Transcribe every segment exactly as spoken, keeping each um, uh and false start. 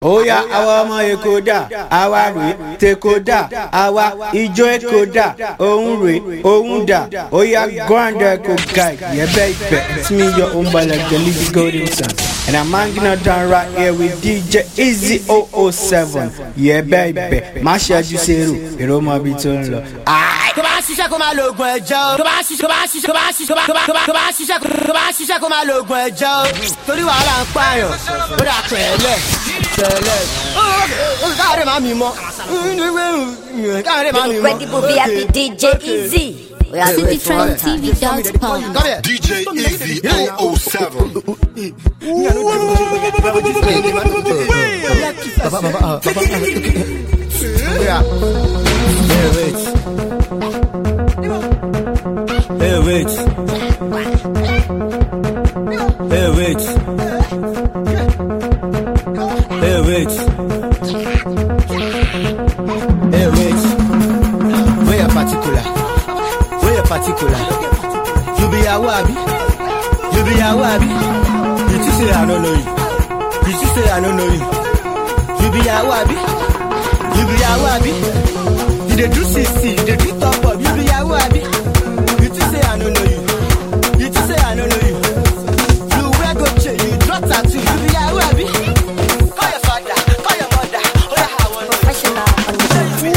Oya awa ọmọ Èkó dà, àwa rè t'Èkó dà, àwa ijó Èkó dà, òun rè òun dà. Oya grand Èkó guy, yeah baby, it's me your own boy like the Lizzy Golden Son, and I'm hanging out down right here with D J Easy zero zero seven, yeah baby. Má ṣe àjú sẹ́rù, èrò ọmọ bíi tó ń lọ. Tó bá ṣiṣẹ́ kó máa lo oògùn ẹ̀jẹ̀ o. Tó bá ṣiṣẹ́ kó máa ṣiṣẹ́ kó máa ṣiṣẹ́ kó máa tó bá ṣiṣẹ́ kó máa ṣiṣẹ́ kó máa lo oògùn ẹ̀jẹ̀ o. Torí wàhálà ń pààyàn, ó dà pẹ̀lẹ́ pẹ̀lẹ́. Ó káàárẹ̀ máa mi mọ́. Káàárẹ̀ máa mi mọ́. Incredible V I P D J Easy. City Trend T V dot com. D J Easy zero zero seven. Hey wait. Hey wait. Hey wait. Hey wait. Hey wait. We are particular. We are particular. You be a wabi. You be a wabi. You just say I don't know you. You just say I don't know you. You be a wabi. You be a wabi. You dey do sixty. You dey do top up. You be a wabi. You just say I don't know you. You just say I don't know you. You wear go chain. You draw tattoo. You be a wabi. Call your father. Call your mother. Oh yeah, I want Professional on the beat.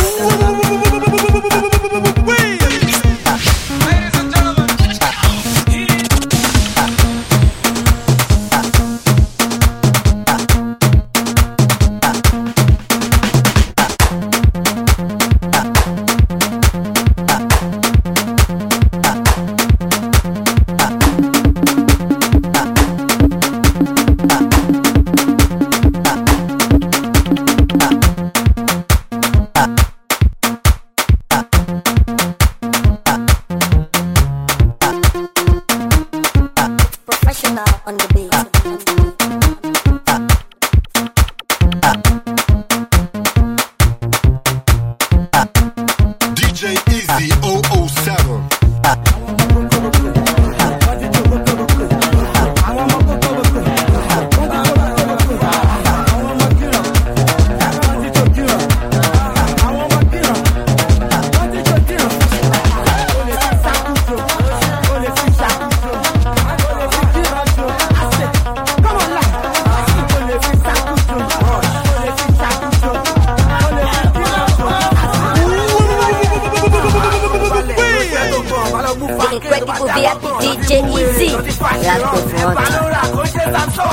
Professional on the beat. D J Easy zero zero seven. Incredible V I P D J Easy. That's good for one.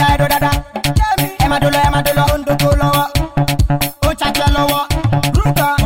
Ruka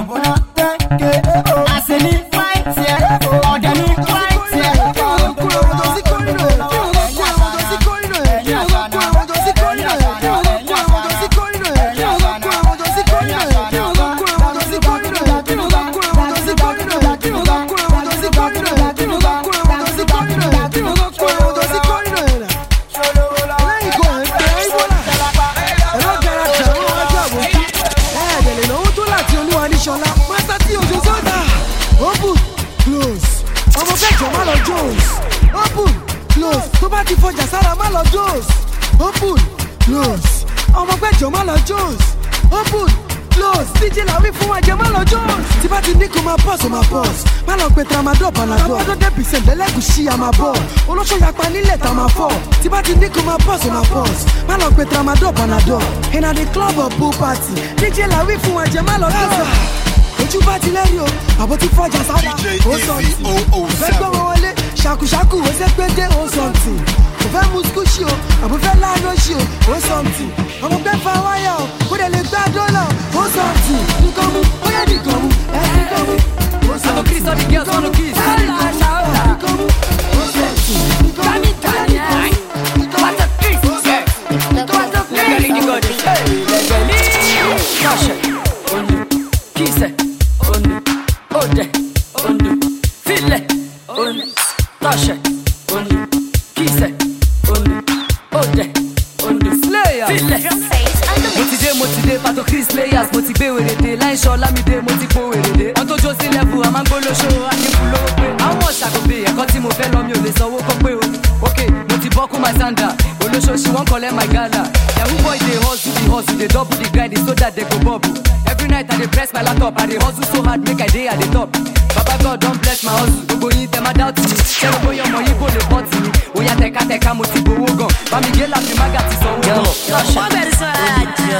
Shola, Master T Ojo Zonda. Open, close. Ọmọ fẹ́ jọ má lọ Jones. Open, close. Tó bá ti fọjà sára má lọ Jones. Open, close. Ọmọ fẹ́ jọ má lọ Jones. Open, close. D J Lawi fún wa jẹ má lọ Jones. Tí bá ti ní kó máa pause, ó máa pause. Má lọ pe tramadol panadol. Tramadol ten percent lẹ́lẹ́gùsí a máa bọ̀. Olóṣó yapa nílẹ̀ tá máa fọ̀. Tí bá ti ní kó máa pause, ó máa pause. Má lọ pe tramadol panadol. In a the club or pool party. D J Lawi fún wa jẹ má lọ Jones. Ojú bá ti lẹ́rìí o, àbọ̀ ti fọjà sára, ó sọ̀tì. Fẹ́ gbọ́ wọn wọlé, ṣàkùṣàkù ó ṣe pé dé, ó sọ̀tì. Kò fẹ́ mú skúṣì o, àbò fẹ́ láàánú ṣì o, ó sọ̀tì. Ọmọ pẹ́ fa wáyà o, kó dẹ̀ lè gbá dọ́là, ó sọ̀tì. Nìkan mú, ó yẹ nìkan mú, ẹ nìkan mú. I go kiss all the girls wanna kiss. Nìkan mú, ó sọ̀tì. Tani tani ai. What a kiss, yeah. What a legally the god. Legally. Gosh. Kiss it. Ode, ondu, file, ondu, tashe, ondu, kise, ondu, ode, ondu, slayer, file. Motivé, motivé, pato Chris Layers, motivé, wérede, line show, lamide, motipo, wérede. On tojo si level, a man go lo show, a ki fulo pe. Àwọn ṣàkóbè, ẹ̀kọ́ tí mo fẹ́ lọ mi ò lè sanwó kọ́ pé o. Ok, mo ti bọ́ kún my sanda, olóṣó she wan collect my gala. Yahoo boy dey hustle, the hustle, dey double the grind, so that they go bubble. Every night I dey press my laptop, I dey hustle so hard, make I dey at the top. Baba God don bless my hustle, gbogbo yín tẹ́ máa doubt mi. Ṣé gbogbo yín ọmọ yìí kò lè pọ̀ tì mí? Oya tẹ̀ka-tẹ̀ka mo ti gbowó gan. Bami gé láti mága ti sanwó. Wọ́n bẹ̀rẹ̀ sọ àjọ.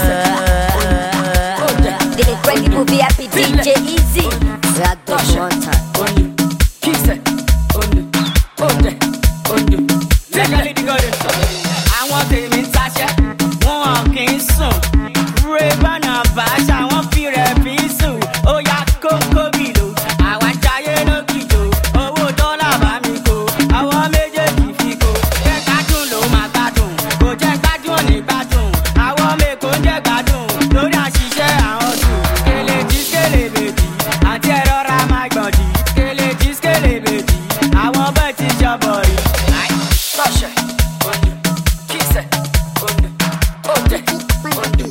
The incredible V I P D J Easy. Ragdoll one time. Kise, ondu, ode, ondu. Legally the god. Àwọn tèmi ń taṣẹ́, wọ́n kì í sùn. Rébánà bàṣà, wọ́n fi rẹ̀ fi sùn. Ó yá kókó bìlò, àwa jayé lókìjò. Owó dọ́là bá mi kó, àwọn méjèèjì fi kó. Jẹ́ gbádùn ló máa gbádùn, kò jẹ́ gbádùn ní gbádùn. Àwọn mèkó ń jẹ́ gbádùn, lórí àṣìṣe àwọn sùn. Kèlè jí kèlè bèjì, àti ẹ̀rọ ra máa gbọ̀dì. Kèlè jí kèlè bèjì, àwọn bẹ́ẹ̀ ti jọbọ̀ rí. Lọ́ṣẹ̀, ondu, kíṣẹ̀, ondu, òde, ondu.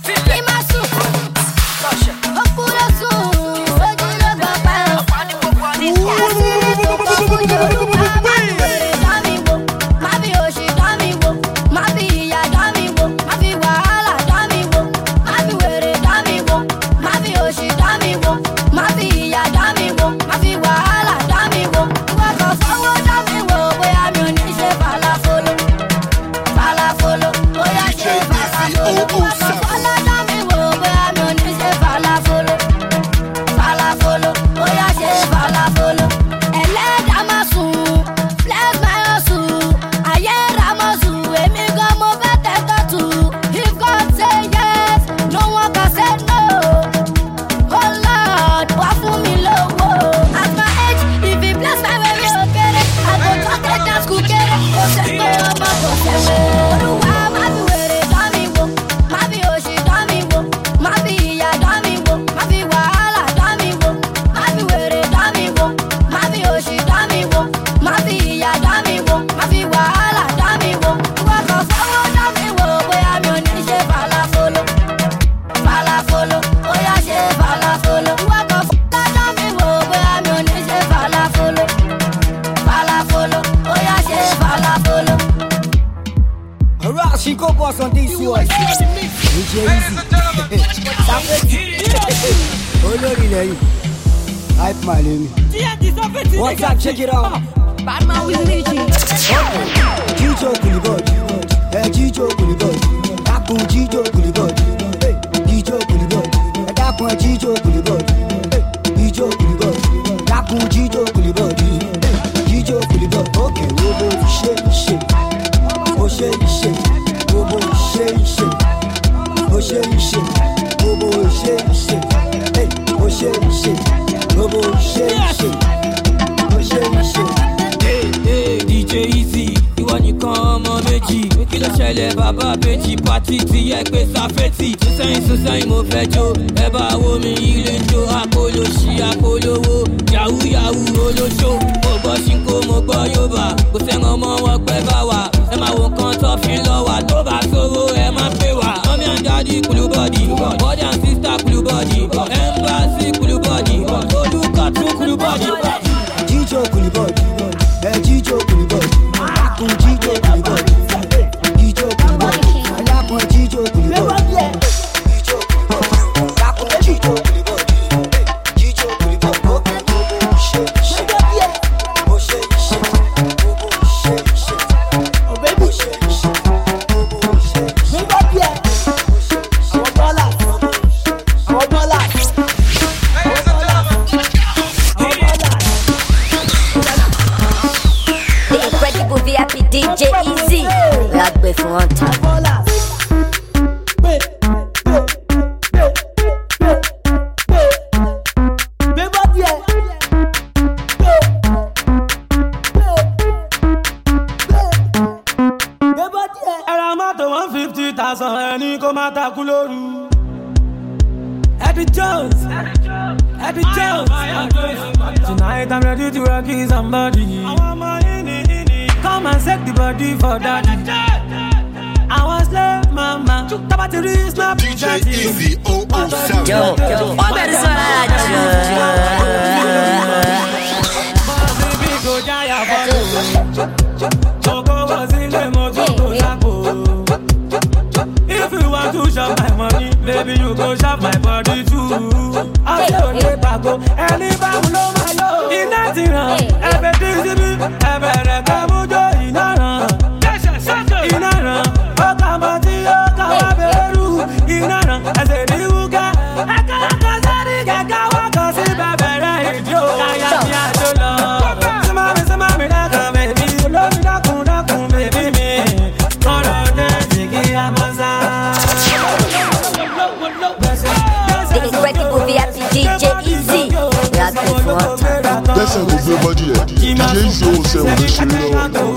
She go boss on this one. D J Easy. Olórí lẹ́yìn. Hype man lèmi. What's up? Check it out. Batman with Richie. Jíjó kùlìbọ̀dì. Ẹ jíjó kùlìbọ̀dì. Dákun jíjó kùlìbọ̀dì. Jíjó kùlìbọ̀dì. Ẹ dákun ẹ jíjó kùlìbọ̀dì. Jíjó kùlìbọ̀dì. Dákun jíjó kùlìbọ̀dì. Jíjó kùlìbọ̀dì. Ok, wo bó ṣe ṣe. Ó ṣe ṣe. Bobo ṣe ṣe, o ṣe ṣe, bobo ṣe ṣe, o ṣe ṣe, bobo ṣe ṣe, o ṣe ṣe. D J Easy, ìwọ nìkan ọmọ méjì, kí ló ṣẹlẹ̀ bàbá bèjì pàtí tí yẹ pé sáfẹ́tì. Sísẹ́yìn sísẹ́yìn mo fẹ́ jó, ẹ bá wo mi ilé ń jó, àpolóṣì àpolówó, yahoo yahoo olóṣó. Mo gbọ́ ṣínkó mo gbọ́ Yorùbá, kò sẹ́wọ̀n ọmọ wọn pẹ́ bá wa. Ẹ máa wo kan tó fi lọ wà, tó bá sówó ẹ máa pè wá. Mọ́mí and daddy kùlù bọ́dì, bọ́dì and sister kùlù bọ́dì. Ẹ ń Jones, Eddie Jones. Tonight I'm ready to rock you somebody. Come and set the body for daddy. I was love mama. Taba to reach my D J Easy oh oh seven. Yo, yo, on better if you want to shop my money, baby, you go shop my body too. I'll tell you back go. Anybody know my love? In that wrong. Everything's in me. Everything come with you. In that wrong. In that wrong. Oh, come on, oh, come on, baby. In that wrong. I said, you got. I can't go, sorry, I can't walk, I see, baby, right, yo. I am here to love. Some mommy, some mommy, that come, baby. You love me, that come, that come, baby, me. Come on, let's take it, I'm a D J Easy, la confronte. Laisse un gros body, D J Easy oh seven, le chéri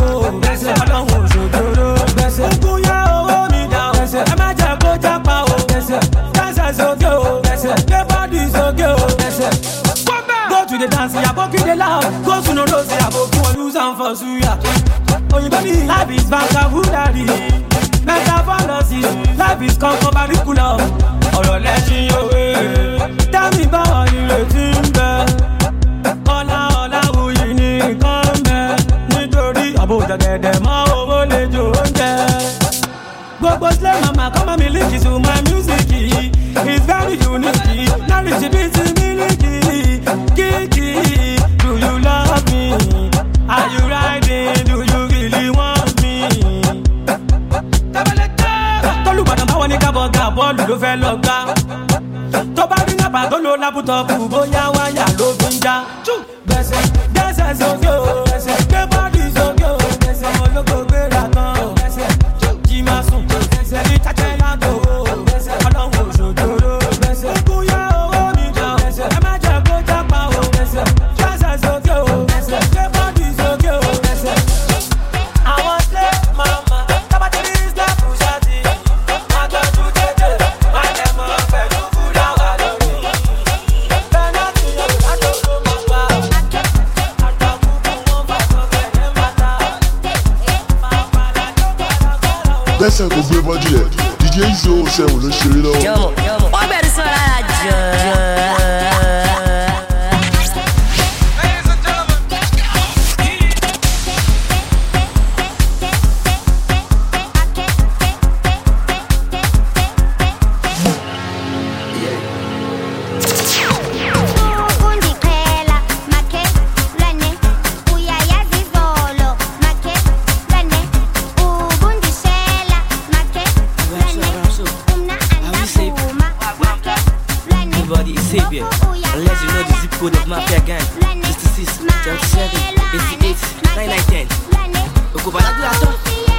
Go to the dance, ya boki the loud. Go to no rose, ya boki use and for suya. Oh, you baby, life is vagabundary. Mental fantasy, life is concubaricular. Ọ̀rọ̀ lẹ́sìn òwe, tẹ́mi báwọn ìrètí ń bẹ. Ọlá ọlá wuyì ní nǹkan ń bẹ. Nítorí àbójà gẹ̀dẹ̀ mọ́ owó lè jò oúnjẹ. Gbogbo slay mama come and link to my music. It's very unique. Now it's a bit milky. Kiki, do you love me? Are you riding? Do you really want me? Tọ́lùbọ̀dàn báwọn ní kábọ̀gà bọ́ọ̀lù ló fẹ́ lọ gbá. Tó bá rí nàbà tó lo lápútọ̀pù bóyá wáyà ló fi ń já. Gbẹ̀sẹ̀ gbẹ̀sẹ̀ sókè o, gbẹ̀sẹ̀ gbé bọ́ọ̀lù sókè o, gbẹ̀sẹ̀ olóko gbéra kan o, gbẹ̀sẹ̀ jí máa sùn, gbẹ̀sẹ̀ rí tàtẹ́ lágbo o, gbẹ̀sẹ̀ ọlọ́run òṣòjòrò, gbẹ̀sẹ̀ kúyà owó mi jọ, gbẹ̀sẹ̀ ẹ má jẹ́ kó jápa o, gbẹ̀sẹ̀ gbẹ̀sẹ̀ sókè o, gbẹ̀sẹ̀ gbé bọ́ọ̀lù sókè o, gbẹ̀sẹ̀. Àwọn slay mama tábàtì ní islam ṣáàtì. Laisse un gros body, D J Easy oh seven, le chéri là. Yo, on better sur la radio. Unless you know the zip code of Mafia Gang. sixty-six, seventy-seven, eighty-eight, ninety-nine, ten. Oko baladu ato.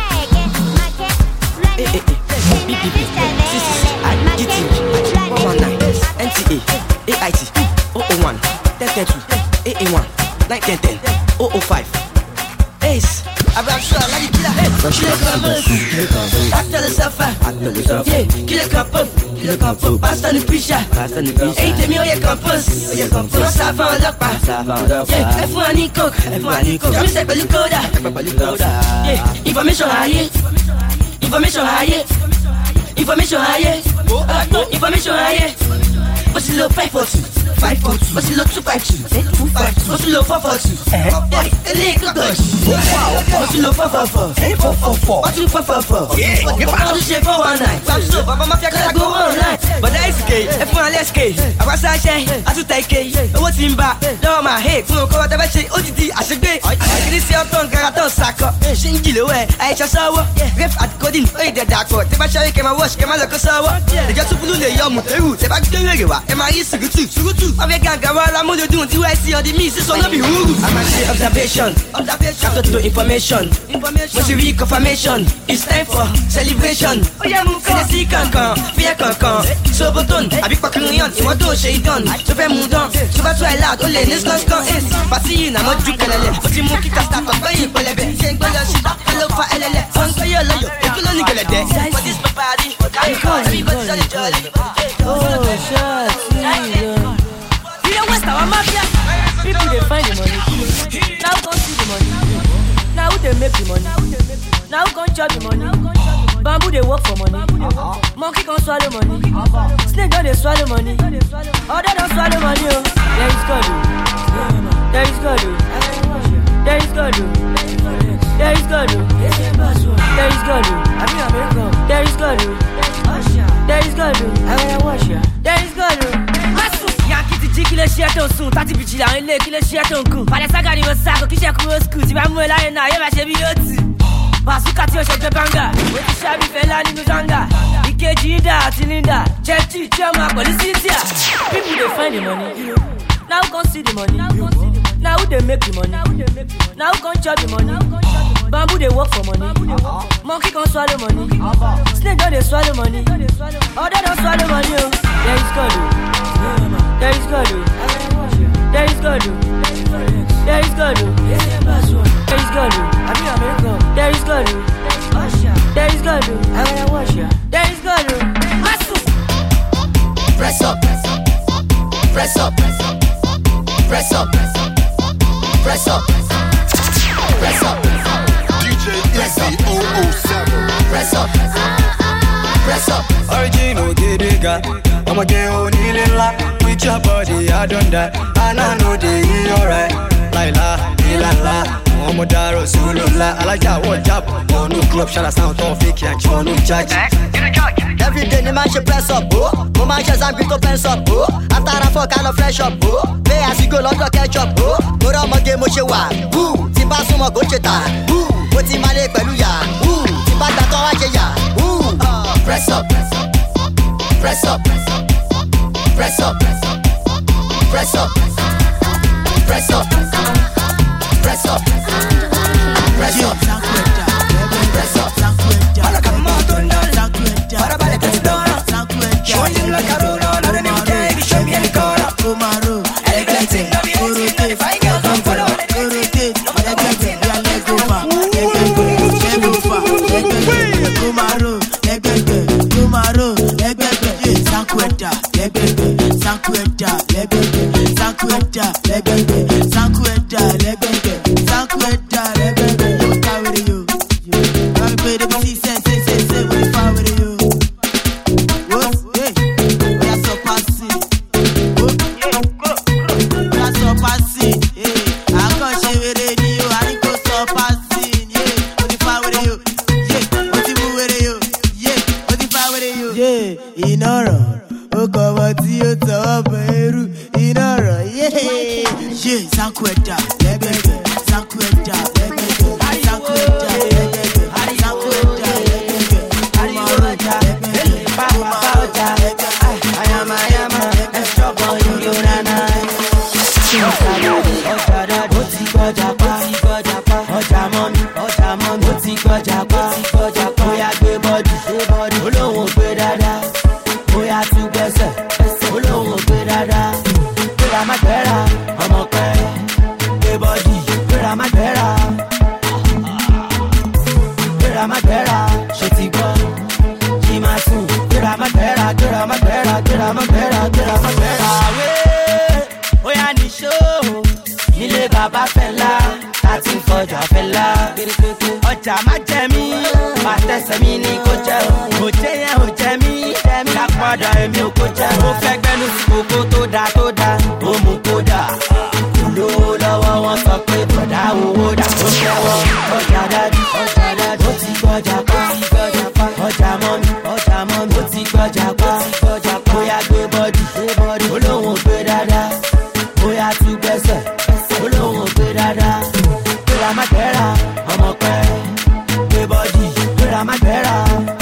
Eh eh eh. B P P. sixty-six. G T. one one nine. N T A. A I T. zero zero one. ten ten two. eight eight one. nine ten ten. zero zero five. Ace. Abraço, lá de tira. Killer Campus. Até le safá. Yeah. Killer Campus. Killer Campus. Passa no picha. Ei, tem meu Campus. Não sabe onde passa. Yeah. É fã de coco. É fã de coco. Eu me sei pelo coda. Yeah. Information high. Information high. Information high. Information high. What's the low five for two? Five for two. What's the low two five two? Two five two. What's the low four for two? A little gosh. What's the low four for four? Four for four. What's the four for four? Yeah. What's the shape for one night? Five so. Papa mafia gotta go all night. But that's okay. If one let's go. I was like, I should take it. What's in back? Down my head. Full of cover. I say, O T D. I should go. I can see your tongue. I don't suck up. Shingy away. I just saw. Ref at coding. Oh, the dark one. If I show you, can I wash? Can I look at sour? They just put the young mutu. They back to you. Am I easy to do? I'm a gang, I'm going to do it. I see all the miss, so not be who. I'm a say observation, chapter to information. What's the reconfirmation? It's time for celebration. Oh, yeah, move on. See, can come, fear can come. So, button, I be fucking on. You want to shade done. So, I'm moved on. So, that's why I loud. Only this guns come in. But see, I'm not drinking a little. But you move, you can start up. But you will have been saying, well, shit, I love for L L F. One for your lawyer. You can only get a day. But this party, I'm going to be jolly. Oh, shit. make the money? Now who can chop the money? Bamboo they work for money. Monkey can swallow money. Snake don't they swallow money. Other don't swallow money. Oh. There is God. There is God. There is God. There is God. There is God. There is God. There is God. There is God. Jí kí lè ṣe tó sùn tàti bìjì làwọn ilé kí lè ṣe tó ń kùn. Pàdé sága ni mo sàkó kí ṣe kúrò skul tí bá mú ẹ láyé náà yóò máa ṣe bí yóò tì. Bàṣúkà tí ó ṣe gbé báńgà, ó ti ṣàbí fẹ́lá nínú zanga. Ìkejì ìdá àti Linda, Chelsea tí ó máa pẹ̀lú Cynthia. People dey find the money, now who come see the money? Now who dey make the money? Now who come chop the money? Bamboo dey work for money, monkey come swallow money. Snake don dey swallow money, other don swallow money o. There is God o. There is God, there is God, there is God, there is God, there is God, there is God, there is God, there is God. Press up, press up, press up, press up, press up, press up. D J Easy oh oh seven. Press up, press up. Original Gidiga, I'ma get on Ilila. With your body, I done that, and I know they eat alright. Laila, ilala, Momodaro, Zulula, I like that one job. One new club, shall I sound off, fake and one new judge. Every day, the man should press up, oh. Woman should have to press up, oh. After I fuck, I fresh up, oh. Pay as you go, lot of catch up, oh. Go down my game, what you want, ooh. Timba sumo go cheta, ooh. What's in my leg, Beluya, ooh. Timba that on ya, ooh. Press up, press up, press up, press up. Press up, press up, press up, press up, press up, press up, press up. Para camoto no, para vale que te dona. Showing like a roll on, I don't even care if you show me any color. Tomorrow, Elegante, no be anything, if I get come follow. Tomorrow, tomorrow, Sankweta, lebebe, Sankweta, lebebe, Sankweta, lebebe, Sankweta, lebebe, Sankweta, lebebe. What fire with you? Let me play the beat, say, say, say, say, what fire with you? What? Hey, we are so passing. What? We are so passing. Hey, I got you with you, I go so passing. Yeah, what fire with you? Yeah, what you with you? Yeah, what fire with you? Yeah, in order. Okọ̀wọ́ tí ó tọwọ́ bọ eru iná rọ̀ yéé. Ṣé Sankweta lẹ́gbẹ̀gbẹ̀ Sankweta lẹ́gbẹ̀gbẹ̀ Sankweta lẹ́gbẹ̀gbẹ̀ Sankweta lẹ́gbẹ̀gbẹ̀ Ọmọọ̀rọ̀ lẹ́gbẹ̀gbẹ̀ Pápá ọjà Ayamayama ẹ̀ṣọ́bọ̀ yóò nana. Ọjà dàdí ọjà dàdí ó ti gbọ́jà pa ọjà mọ́mí ọjà mọ́mí ó ti gbọ́jà pa bóyá gbé bọ́dì olóhùn gbé dáadáa. Bóyá tún gbẹ́sẹ̀, olóhùn gbé dáadáa. Gbéra má gbéra, ọmọ pẹ́. Gbé bọ́dì, gbéra má gbéra. Gbéra má gbéra, ṣe ti gbọ́. Kí máa sùn, gbéra má gbéra, gbéra má gbéra, gbéra má gbéra, gbéra má gbéra. Àwé, bóyá ní ṣó, nílé bàbá Fẹlá, láti fọjà Fẹlá. Ọjà má jẹ mí, má tẹ̀sẹ̀ mi ní kó jẹ́ o. Kò jẹ́ yẹn ò jẹ mí. Lápàdà èmi ò kó jẹ́. Ó fẹ́ gbẹ́nu sí kókó tó dáa tó dáa. Ó mú kó dà. Olówó lọ́wọ́ wọn sọ pé bọ̀dá owó dà. Ó tẹ́wọ́ ọjà dádì. Ọjà dádì. Ó ti gbọ́jà pa. Ọjà mọ́mí. Ọjà mọ́mí. Ó ti gbọ́jà pa. Bóyá gbé bọ́dì. Olóhùn gbé dáadáa. Bóyá tún gbẹ́sẹ̀. Olóhùn gbé dáadáa. Gbéra má gbéra. Ọmọ pẹ́. Gbé bọ́dì. Gbéra má gbéra.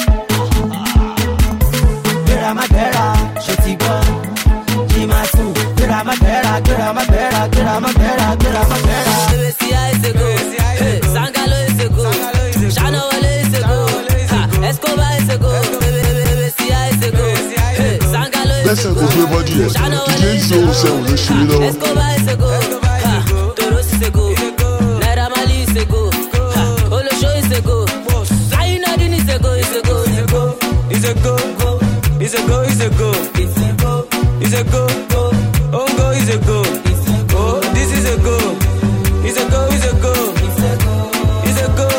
Gramadera, ṣe ti gbọ́, kí máa sùn. Gramadera, Gramadera, Gramadera, Gramadera. Bébésí àìsègò, Sangalo ìsègò, Ṣánáwọlé ìsègò, Escobar ìsègò, bébésí àìsègò, Sangalo ìsègò, Ṣánáwọlé ìsègò, Escobar ìsègò, Toros ìsègò, Naira Marley ìsègò, Olóṣó ìsègò, Ayinadin ìsègò, ìsègò, ìsègò. Is a go, is a go, is a go, is a go, Ongo is a go, oh, this is a go, is a go, is a go, is a go,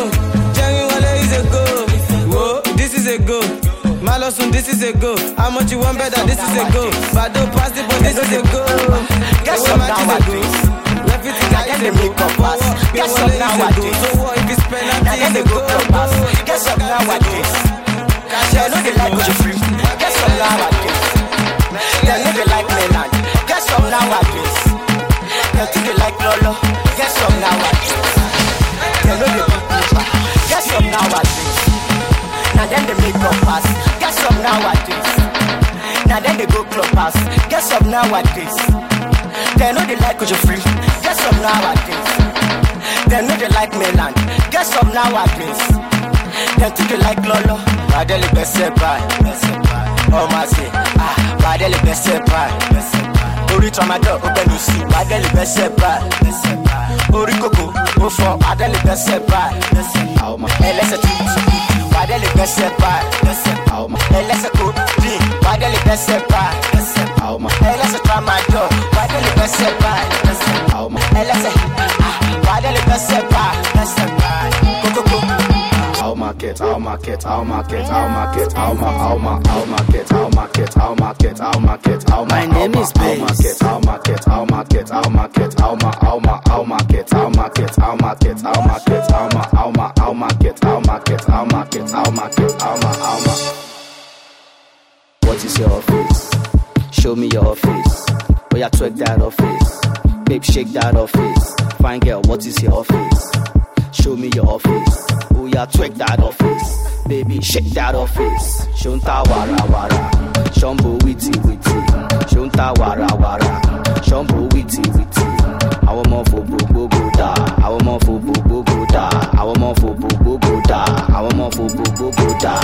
soon, this is a go. How much you want better, this is a go. Bado pass the ball, this is a go. Guess what nowadays? Everything I Then they make up pass. Guess what nowadays? So what if it's penalty? Then they go club pass. Guess what nowadays? They know they like what you free. Guess what nowadays? They know they like Melan. Guess what nowadays? They think they like Lolo. Guess what nowadays? They know they beat me back. Guess what nowadays? Now then they make up pass. Guess what nowadays? Now then they go club pass. Guess what nowadays? They know they like what you free. Guess what nowadays? They know they like Melan. Guess what nowadays? They think they like Lolo. Badele bese pie. Oh my say, ah, badele bese pie. Ori tomato, open you see. Badele bese pie. Ori coco, ofo, badele bese pie. Oh my, elese tutu. Badele bese pie. Oh my, elese coco, badele bese pie. Oh my, elese tomato, badele bese pie. Oh my, elese, ah, badele bese pie. Coco coco. I'll market, I'll market, I'll market, I'll market, I'll market, I'll market, I'll market, I'll market, I'll market, I'll market. My name is Blaze. I'll market, I'll market, I'll market, I'll market, I'll market, I'll market, I'll market, I'll market, I'll market, I'll market, I'll market, I'll market, I'll market, I'll market, I'll market. What is your office? Show me your office. Oh yeah, twerk that office. Babe, shake that office. Fine girl, what is your office? Show me your office. Oh yeah, twerk that office. Baby, shake that office. Shunta wara wara. Shumbo witty witty. Shunta wara wara. Shumbo witty witty. I want more for bobo da. I want more for bobo da. I want more for bobo da. I want more for bobo da.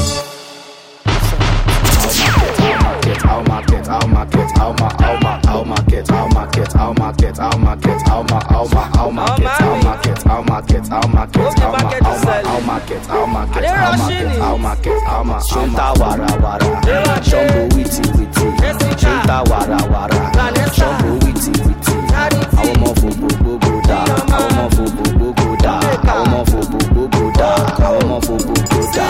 I'll market, I'll market, I'll market, I'll market, I'll market, I'll market, I'll market, I'll market, I'll market, I'll market, I'll market, I'll market, I'll market, I'll market, I'll market, I'll market, I'll market, I'll market. Shunta wara wara, shumbo witty witty. Shunta wara wara, shumbo witty witty. I want more for bobo da, I want more for bobo da, I want more for bobo da, I want more for bobo da.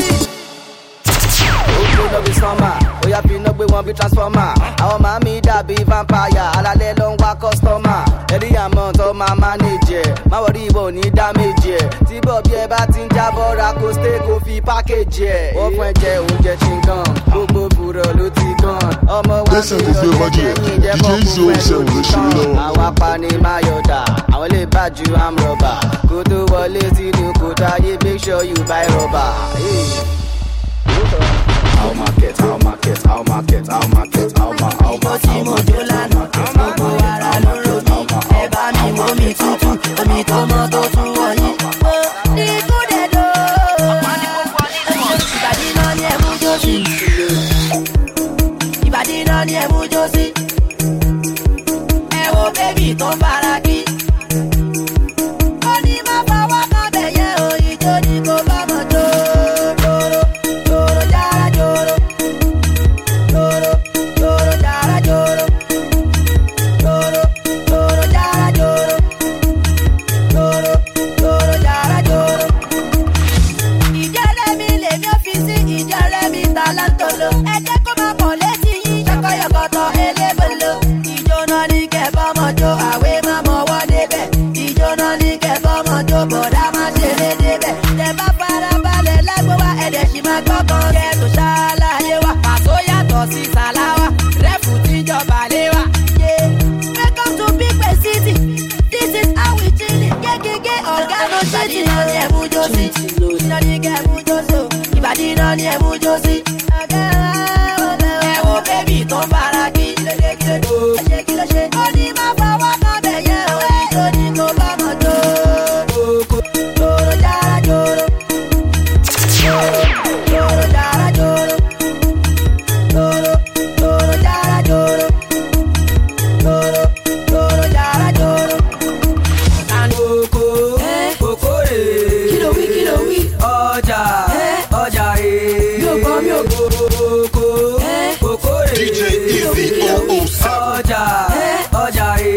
No be summer, oh yeah, be no be one be transformer. Our mommy that be vampire, alale long wa customer. Every amount of my manager, my worry won't need damage. Tibo be about in Jabo, Rako stay coffee package. One point J, one jet chingon, Bobo Buro, Lutigon. Omo one D J Our pani Mayoda, I only bad you, I'm rubber. Go to Wale, see the Kota, make sure you buy rubber. I'll market, I'll market, I'll market, I'll market, I'll market, I'll market, I'll market, D J Easy oh oh seven.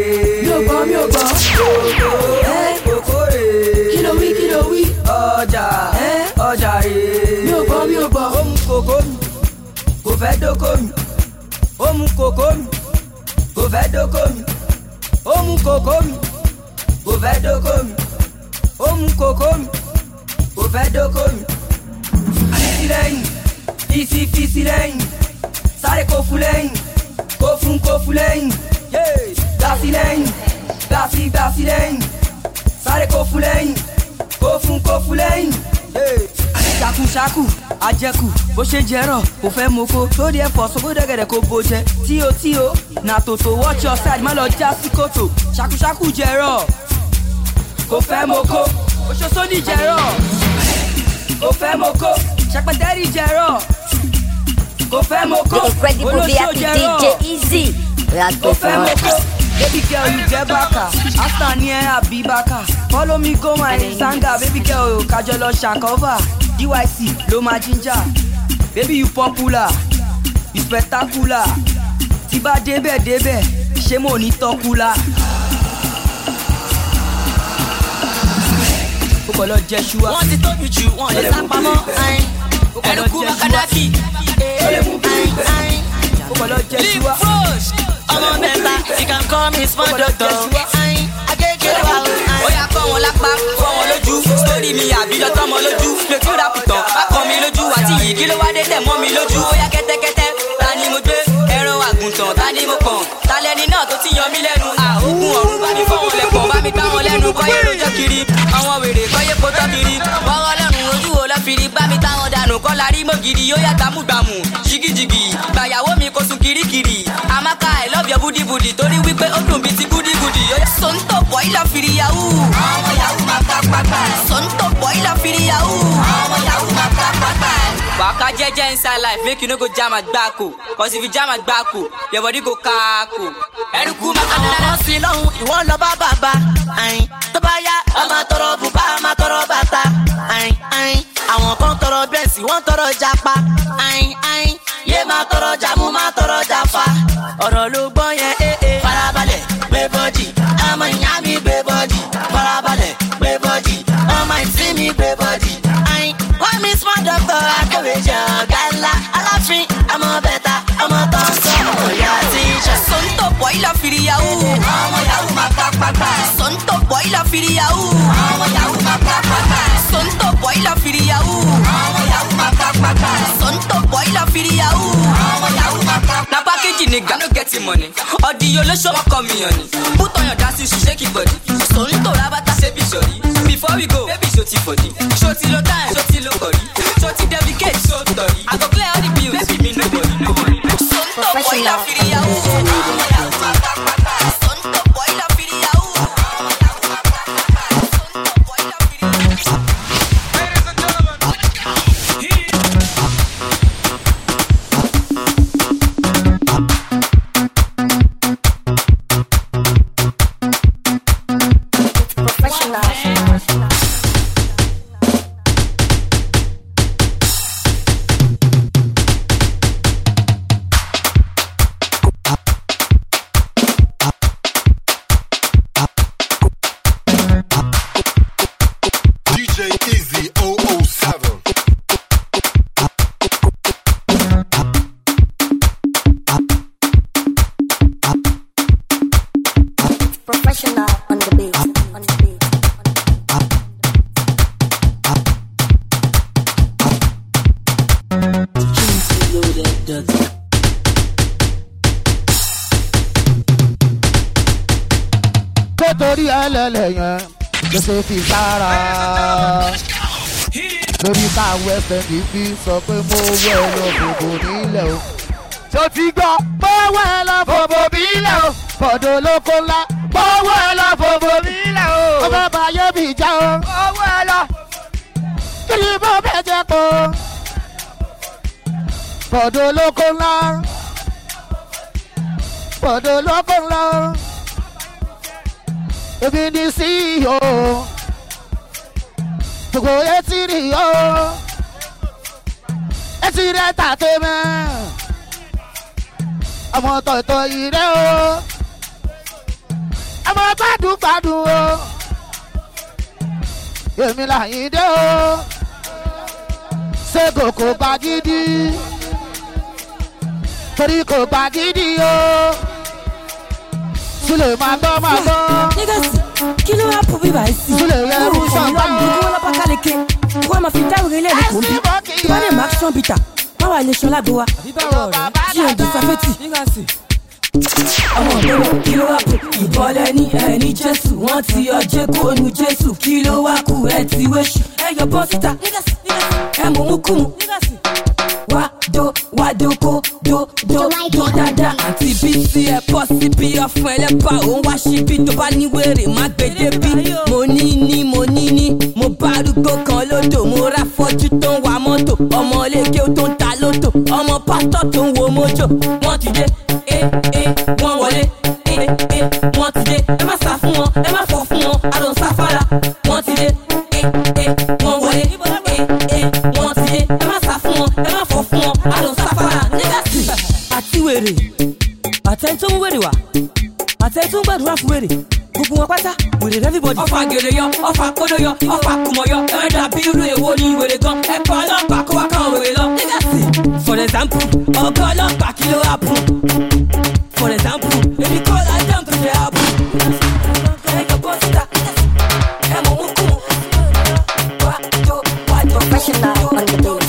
dóko mi. Ó mu kòkó mi. Kò fẹ́ dóko mi. Ó mu kòkó mi. Kò fẹ́ dóko mi. Ó mu kòkó mi. Kò fẹ́ dóko mi. Fisi lẹ́yìn. Fisi fisi lẹ́yìn. Sáré kó fún lẹ́yìn. Kó fún kó fún lẹ́yìn. Gbàsí lẹ́yìn. Gbàsí gbàsí lẹ́yìn. Sáré kó fún lẹ́yìn. Kó fún kó fún lẹ́yìn. Ṣakuṣaku ajẹkù bó ṣe jẹrọ kò fẹ́ moko tó di ẹ̀fọ́ sọ bó dẹ́gẹ̀dẹ̀ kò bó jẹ tío tío na tòtò watch your side má lọ já sí kòtò ṣakuṣaku jẹrọ kò fẹ́ moko oṣooṣoni jẹrọ kò fẹ́ moko ṣẹpẹtẹrì jẹrọ kò fẹ́ moko olóṣó jẹrọ kò fẹ́ moko. Baby girl, you get baka. After near Abi baka. Follow me, go my sanga. Baby girl, kajolo shakova. D Y C, Loma Ginger. Baby, you popular. You spectacular. Tiba debe debe. Shemo ni tokula. Okolo Jeshua. Want to talk with you, want to talk mama. Okolo Jeshua. Okolo Jeshua. I'm a member, you can call me small doctor. I get get out. Oya kọ́ wọn lápá, kọ́ wọn lójú. Story mi àbí lọ tọ́mọ lójú. Mi ò kí ó dà pùtàn, má kọ́ mi lójú. Àti yìí kí ló wá dé tẹ̀ mọ́ mi lójú. Oya kẹ́tẹ́kẹ́tẹ́, ta ni mo gbé? Ẹran àgùntàn, ta ni mo kàn? Ta lẹni náà tó ti yan mí lẹ́nu? Àhógùn ọ̀run bá mi fọ́ wọn lẹ́kọ̀ọ́, bá mi gbá wọn lẹ́nu. Kọ́yé lójó kiri, àwọn wèrè kọ́yé kó tọ́ kiri. Wọ́wọ́ lẹ́rùn ojú wo lọ́ firi, bá mi táwọn dànù. Kọ́ la rí mọ́gìrì, ó yá gbàmúgbàmù. Jìgìjìgì, gbàyàwó mi kò sùn kirikiri. Amaka, I love your booty booty. Torí wípé ó dùn bí ti gúdígúdí. Sonto boy la firi yahoo. Ọmọ yahoo máa ká pápá. Sonto boy la firi yahoo. Ọmọ yahoo máa ká pápá. Waka jẹ́jẹ́ inside life make you no go jam àgbákò. Cause if you jam àgbákò, your body go káàkó. Ẹrùkú máa ká dáadáa. Àwọn sí lọ́hùn ìwọ lọ bá bàbá. Tó bá yá, ọmọ tọrọ bùbá, ọmọ tọrọ bàtà. Àwọn kan tọrọ bẹ́ẹ̀sì, wọ́n tọrọ japa. Yé máa tọrọ jàmú, máa tọrọ jàfa. Ọ̀rọ̀ ló gbọ́ yẹn, eh eh. Farabalẹ̀, gbé bọ́dì. Ọmọ ìyá mi gbé bọ́dì. Farabalẹ̀, gbé bọ́dì. Ọmọ ìsín mi gbé bọ́dì. Wọ́n mi small doctor akọ̀wéjọ ọ̀gá ńlá. Aláfin, ọmọ bẹ̀ta, ọmọ tó ń sọ. Ọmọ ìyá ti ń ṣe. Sonto boy la firi yahoo. Ọmọ yahoo máa ká pápá. Sonto boy la firi yahoo. Ọmọ yahoo máa ká pápá. Sonto boy la firi yahoo. Ọmọ yahoo máa ká pápá. Sonto boy la firi yahoo. Ọmọ yahoo máa ká pápá. Na package nigga no get money. Audio lo show up come me honey. Put on your dancing shoe, shake your body. Sonto rabata say be sorry. Before we go, baby shoti body. Shoti lo time, shoti lo body. Shoti dedicate, so story. I go clear all the bills, baby me no worry, no worry. Sonto boy la firi yahoo. Ọmọ yahoo máa ká pápá. Sonto boy la firi yahoo. Ọmọ yahoo máa ká pápá. Sonto boy la firi yahoo. Professional on the beat, on the beat. Nítorí ẹlẹ́lẹ́yìn ló ṣe fi sára. Lórí táwọn ẹsẹ̀ kì í fi sọ pé mo wẹ̀ lọ fòbò nílẹ̀ o. Tó ti gbọ́ mo wẹ̀ lọ fòbò nílẹ̀ o. Bọ̀dọ̀ olóko ńlá mo wẹ̀ lọ fòbò nílẹ̀ o. Ọmọ bàyẹ̀ mi já o. Mo wẹ̀ lọ. Kí ni mo bẹ̀ jẹ́ kó? Bọ̀dọ̀ olóko ńlá. Bọ̀dọ̀ olóko ńlá. Èmi ni sí o. Gbogbo etí ni o. Etí rẹ̀ tàté mẹ́. Ọmọ tọ̀tọ̀ yìí rẹ̀ o. Ọmọ gbádùn-gbádùn o. Èmi làyín dé o. Ṣé kòkó bá gidi? torí kò gbà gidi o. Súlè máa gbọ́ máa gbọ́. Nígbàsí kí ló wá pọ̀ bíbá yìí sí? Súlè yẹ rú sọ́gbà. Gbogbo wọn lọ́pàá káleke wọ́n máa fi dáwọ̀ ilé ẹ̀rọ kò ń bí. Wọ́n lè máa ṣán bìtà wọ́n wà lè ṣan lágbo wa. Jí ọ̀dùn sáfẹ́tì. Ọmọ ìgbẹ́wọ̀ kí ló wá pọ̀? Ìbọ̀lẹ̀ ní ẹni Jésù wọ́n ti ọjẹ́ kó nu Jésù kí ló wá kú ẹ ti wéṣù. Ẹ yọ bọ́ síta ẹ mú mú kú mu. Wá do wá do kó do do do dáadáa. Àti bí tí ẹ pọ̀ sí bí ọ̀fun ẹlẹ́pà òun wá sí bí tó bá ní wèrè má gbèdé bí. Mo ní ní mo ní ní mo bá arúgbó kan lódò mo rà fọ́jú tó ń wa mọ́tò. Ọmọ léke tó ń ta lótò ọmọ pásítọ̀ tó ń wo mọ́jò. Wọ́n ti dé ẹ ẹ wọ́n wọlé ẹ ẹ wọ́n ti dé. Ẹ má sá fún wọn ẹ má fọ́ fún wọn àrùn sáfárà. Wọ́n ti dé ẹ ẹ wọ́n wọlé ẹ ẹ wọ́n ti dé. Ẹ má sá fún wọn ẹ má fọ́ fún wọn àrùn sáfárà. Nígbàtí àti wèrè àtẹni tó mú wèrè wá àtẹni tó ń gbàdúrà fún wèrè gbogbo wọn pátá wèrè everybody. Ọfà gèrè yọ ọfà kódó yọ ọfà kùmọ̀ yọ ẹ dàbí irú èwo ni wèrè gan ẹ kọ́ ọlọ́pàá kó wá káwọn wèrè lọ. Nígbàtí for example ọgá ọlọ́pàá kí ló wà fún. For example èmi kọ́ la dán tó ṣe àbú. ẹ yọ bọ́ síta ẹ mọ̀ mú kú. wá jọ wá jọ Professional on the beat.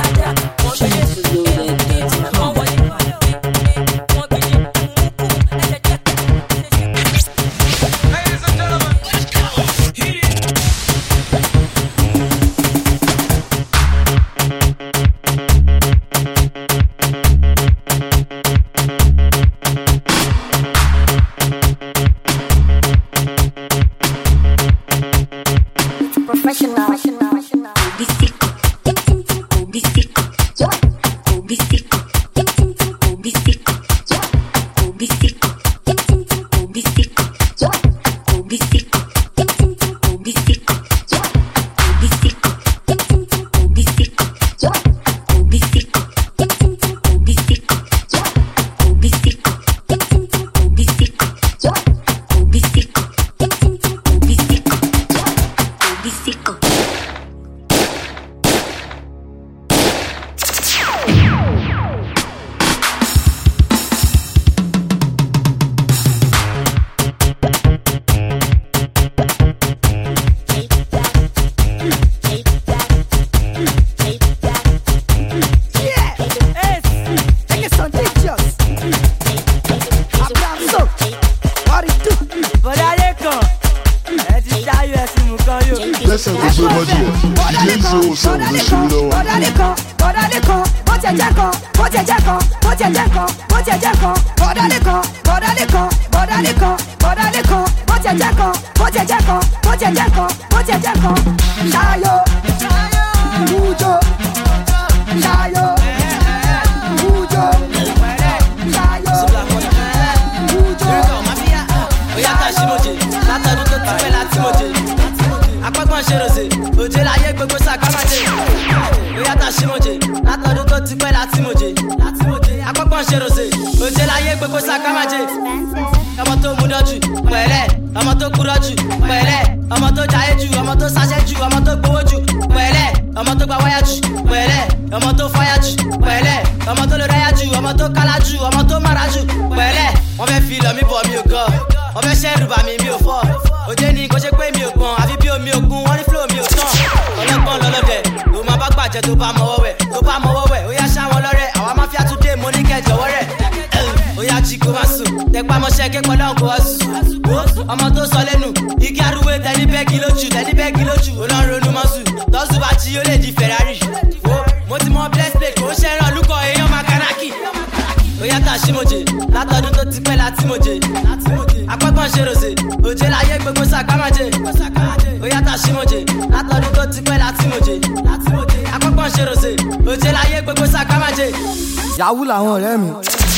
Yahoo làwọn ọ̀rẹ́ mi.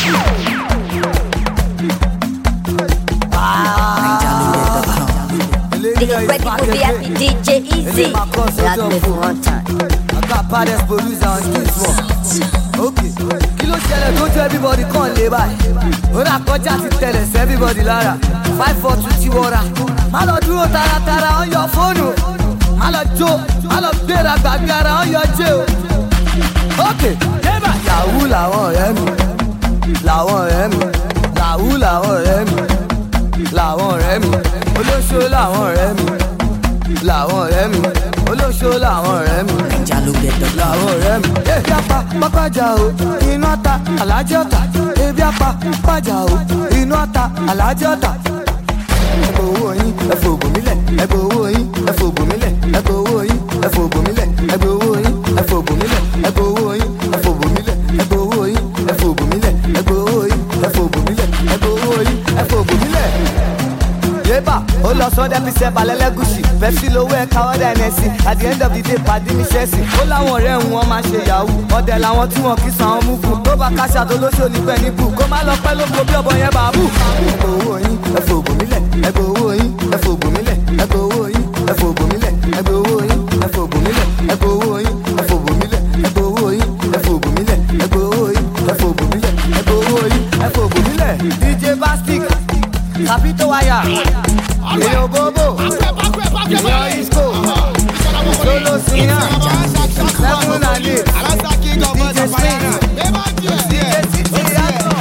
Getting ready for V I P D J Easy. Let me for one time. I got baddest producer on this one. Okay. Kí ló ṣẹlẹ̀ tó jẹ́ everybody kàn lé báyìí? Ó rà kọjá ti tẹ̀lẹ̀ sí everybody lára. Five four two ti wọra. Má lọ dúró taratara on your phone o. Má lọ jó, má lọ gbéra gbàgbára on your jẹ́ o. Okay. Yahoo làwọn ọ̀rẹ́ mi. làwọn ọ̀rẹ́ mi làwù làwọn ọ̀rẹ́ mi làwọn ọ̀rẹ́ mi olóṣó làwọn ọ̀rẹ́ mi làwọn ọ̀rẹ́ mi olóṣó làwọn ọ̀rẹ́ mi làwọn ọ̀rẹ́ mi. ebi apá pápájà o inú ata alájẹ ọ̀tà ebi apá pápájà o inú ata alájẹ ọ̀tà. ẹgbẹ́ owó yín ẹ̀fọ́ ògùn mílẹ̀ ẹgbẹ́ owó yín ẹ̀fọ́ ògùn mílẹ̀ ẹgbẹ́ owó yín ẹ̀fọ́ ògùn mílẹ̀ ẹgbẹ́ owó yín ẹ̀fọ́ ògùn mílẹ̀ ẹgbẹ́ owó yín ẹ̀fọ́ ògùn mílẹ̀ ẹgbẹ́ owó yín ẹ̀fọ́ ògùn mílẹ̀ ẹgbẹ́ owó yín ẹ̀fọ́ ògùn mílẹ̀ ẹgbẹ́ owó yín ẹ̀fọ́ ògùn mílẹ̀. yébà ó lọ sọ́dẹ̀ fi ṣẹ́ balẹ̀lẹ́gùsì pepsi lówó ẹ̀ka ọ̀dà ẹ̀nẹ́sì at the end of the day pàdé mi ṣẹ́sì ó láwọn ọ̀rẹ́ ń wọn máa ṣe yahoo ọ̀dẹ̀ làwọn tí wọn kì í san ọmú fún tó bá káṣá tó lóṣò nípẹ́ níbù kó má lọ pẹ́ lóko bí ọ̀bọ yẹn bàbú. ẹgbẹ́ owó yín ẹ̀fọ́ ògùn mílẹ̀ ẹgbẹ́ owó yín ẹ̀fọ́ ògùn mílẹ̀ ẹgbẹ́ owó yín ẹ̀fọ́ ògùn mílẹ̀ ẹgbẹ́ owó yín ẹ̀fọ́ ògùn mílẹ̀ ẹgbẹ́ owó yín ẹ̀fọ́ ògùn mílẹ̀ ẹgbẹ́ owó yín ẹ̀fọ́ ògùn mílẹ̀ ẹgbẹ́ owó yín ẹ̀fọ́ ògùn mílẹ̀ ẹgbẹ́ owó yín ẹ̀fọ́ ògùn mílẹ̀. dj bastic capito wire èèyàn bóbó èèyàn isco solo sinya seven and eight dj swing dj city yàtọ̀.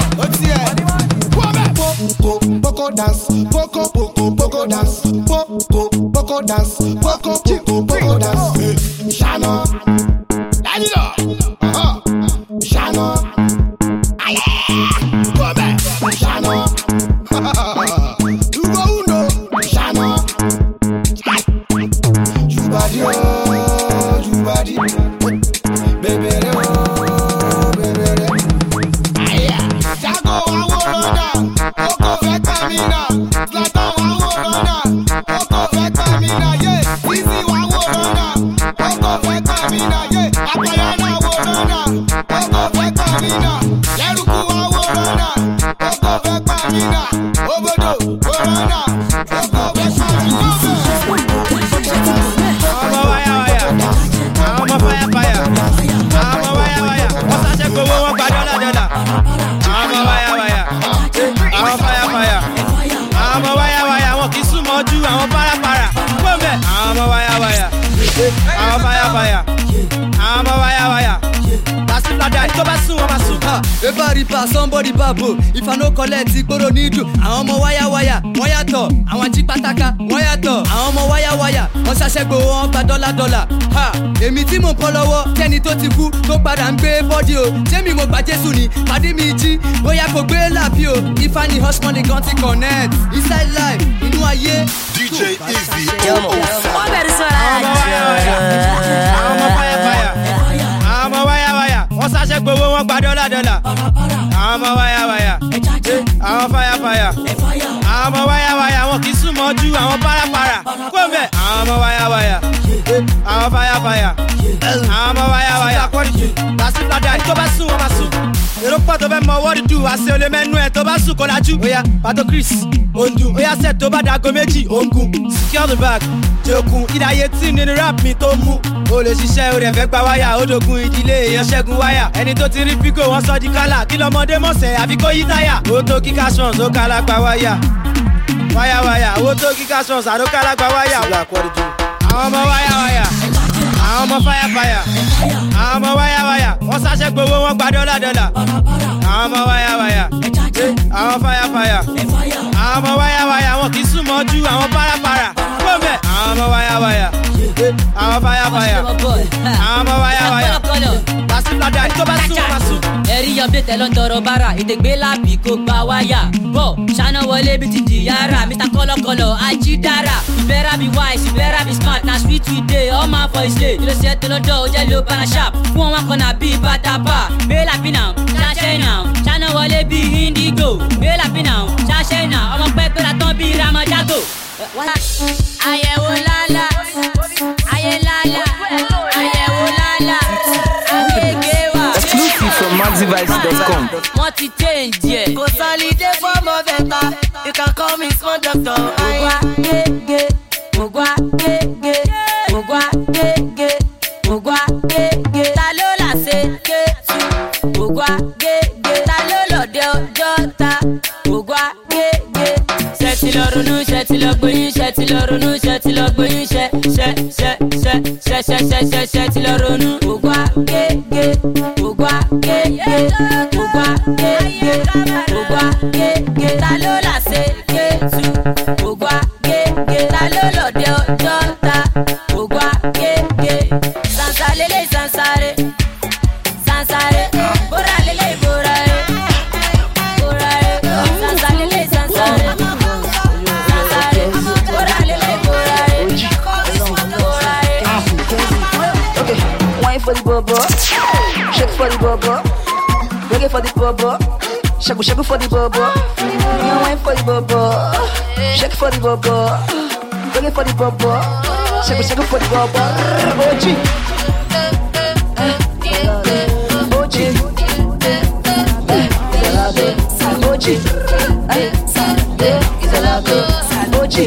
Poco dance, poco poco poco dance, poco poco dance, poco poco poco dance. Shano, Danilo, uh-huh. Shano, aye, come back, Shano, two uno, Shano, Jubadi oh, Jubadi, baby oh, baby, aye, Jago aworoda. Oko fẹ́ pa mí náà, Zlatan wà wòrán náà. Oko fẹ́ pa mí náà, yé. Easy wà wòrán náà. Oko fẹ́ pa mí náà, yé. Apẹ̀yà náà wòrán náà. Oko fẹ́ pa mí náà. Lẹ́rùkú wà wòrán náà. Oko fẹ́ pa mí náà. Obodo wòrán náà. Oko fẹ́ pa mí náà. Ọmọ wáyà wáyà, àwọn ọmọ fáyà fáyà, àwọn ọmọ wáyà wáyà, wọ́n sáṣẹ́ gbowó wọn gba dọ́là dọ́là. Àwọn ọmọ wáyà wáyà, àwọn fáyà fáyà, àwọn ọmọ wáyà wáyà, wọn kì í súnmọ́ ju àwọn párapàra. Gbọ́mẹ̀, àwọn ọmọ wáyà wáyà, àwọn fáyà fáyà, àwọn ọmọ wáyà wáyà. Lásìkò ládàá ní tó bá sùn wọn máa sùn. Eba ripa somebody babo if I no collect ìgboro nídùú. Àwọn ọmọ wáyà wáyà wọ́n yàtọ̀, àwọn jí pátákà wọ́n yàtọ̀. Àwọn ọmọ wáyà wáyà wọ́n ṣàṣẹ́gbò wọn gba dọ́là dọ́là. Ha! Èmi tí mò ń pọ́ lọ́wọ́ kẹ́ni tó ti kú tó padà ń gbé bọ́dí o. Ṣé mi mo gba Jésù ni? Pàdé mi jí bóyá kò gbé làbí o. Ifá ni husband gan ti connect. Inside life inú ayé. D J Easy. Wọ́n bẹ̀rẹ̀ sọ̀rọ̀ àjọ. Àwọn ọmọ fáyà fáyà, àwọn ọmọ wáyà wáyà, wọ́n sáṣẹ́ gbowó wọn gba dọ́là dọ́là. Àwọn ọmọ wáyà wáyà, àwọn fáyà fáyà, àwọn ọmọ wáyà wáyà, wọn kì í súnmọ́ ju àwọn párapàra. Gbọ́mẹ̀, àwọn ọmọ wáyà wáyà, àwọn fáyà fáyà, àwọn ọmọ wáyà wáyà. Lásìkò ládàá ní tó bá sùn wọn máa sùn. Èrò pọ̀ tó fẹ́ mọ wọ́ọ̀dù dù, àṣẹ olè mẹ́nu ẹ̀ tó bá sùn kó lajú. Oya Pato Chris, Ondun, oya set tó bá dago méjì, Ongun, secure the bag, Jokun, ìdáyé tí nínú rap mi tó mú. O lè ṣiṣẹ́ o rẹ̀ fẹ́ gba wáyà, ó dogun ìdílé èèyàn ṣẹ́gun wáyà. Ẹni tó ti rí fígò wọ́n sọ di kálà, kí lọ́mọdé mọ̀sẹ̀ àfi kó yí táyà. Owó tó kíkà ṣans ó kálá gba wáyà. Wáyà wáyà, owó tó kíkà ṣans àdó kálá gba wáyà. Àwọn ọmọ wáyà wáyà, àwọn ọmọ fáyà fáyà, àwọn ọmọ wáyà wáyà, wọ́n sáṣẹ́ gbowó wọn gba dọ́là dọ́là. Àwọn ọmọ wáyà wáyà, àwọn fáyà fáyà, àwọn ọmọ wáyà wáyà, wọn kì í súnmọ́ ju àwọn párapàra. Gbọ́mẹ̀, àwọn ọmọ wáyà wáyà, àwọn fáyà fáyà, àwọn ọmọ wáyà wáyà. Lásìkò ládàá ní tó bá sùn wọn máa sùn. Ẹ̀rí ọ̀bẹ tẹ̀lọ́ ń tọrọ bára, ìtẹ̀gbé láàbì kò gba wáyà. Bọ̀ ṣáná wọlé bí ti di yàrá, Mister Kọ́lọ́kọ́lọ́ ajídára. You better be wise, you better be smart, na sweet we dey, all man for his day. Kí ló ṣe tó lọ́dọ̀ ó jẹ́ ló bára sharp. Fún wọn kọ́nà bíi bàtàbà. Bẹ́ẹ̀lá bí náà, ṣáṣẹ́ náà, ṣáná wọlé bíi indigo. Bẹ́ẹ̀lá bí náà, ṣáṣẹ́ náà, ọmọ pẹ́ pẹ́ra tán bíi Ramajago. Àyẹ̀wò lálá, ayé lálá, àyẹ̀wò lálá, àgbègbè wa. Exclusive from maxi vibes dot com. Wọ́n ti change yẹ. Kò sọ́lidé fọ́mọ bẹ́ta, you can call me small doctor. Ògùn àgègè, ògùn àgègè, ògùn àgègè, ògùn àgègè. Ta ló là ṣe kéétù? Ògùn àgègè. Ta ló lọ́dẹ ọjọ́ ta? Ògùn àgègè. Ṣé ti lọ ronú, ṣé ti lọ gbóyún, ṣé ti lọ ronú, ṣé ti lọ gbóyún, ṣé ṣé ṣé ṣé ṣé ṣé ṣé ṣé ṣé ti lọ ronú. Ògùn àgègè, ògùn àgègè, ògùn àgègè. Ogwa gege ta ló là ṣe Jésù. Ogwa gege ta ló lòdì ọjọ́ta. Ogwa gege sansa lele sansare sansare bora lele bora re bora re sansa lele sansare sansare bora lele bora re bora re. Okay, wine for the bobo, shake for the bobo, reggae for the bobo, shaku shaku for the bobo. You wine for the bobo, shake for the bobo, reggae for the bobo, shaku shaku for the bobo. O G, O G, O G, O G,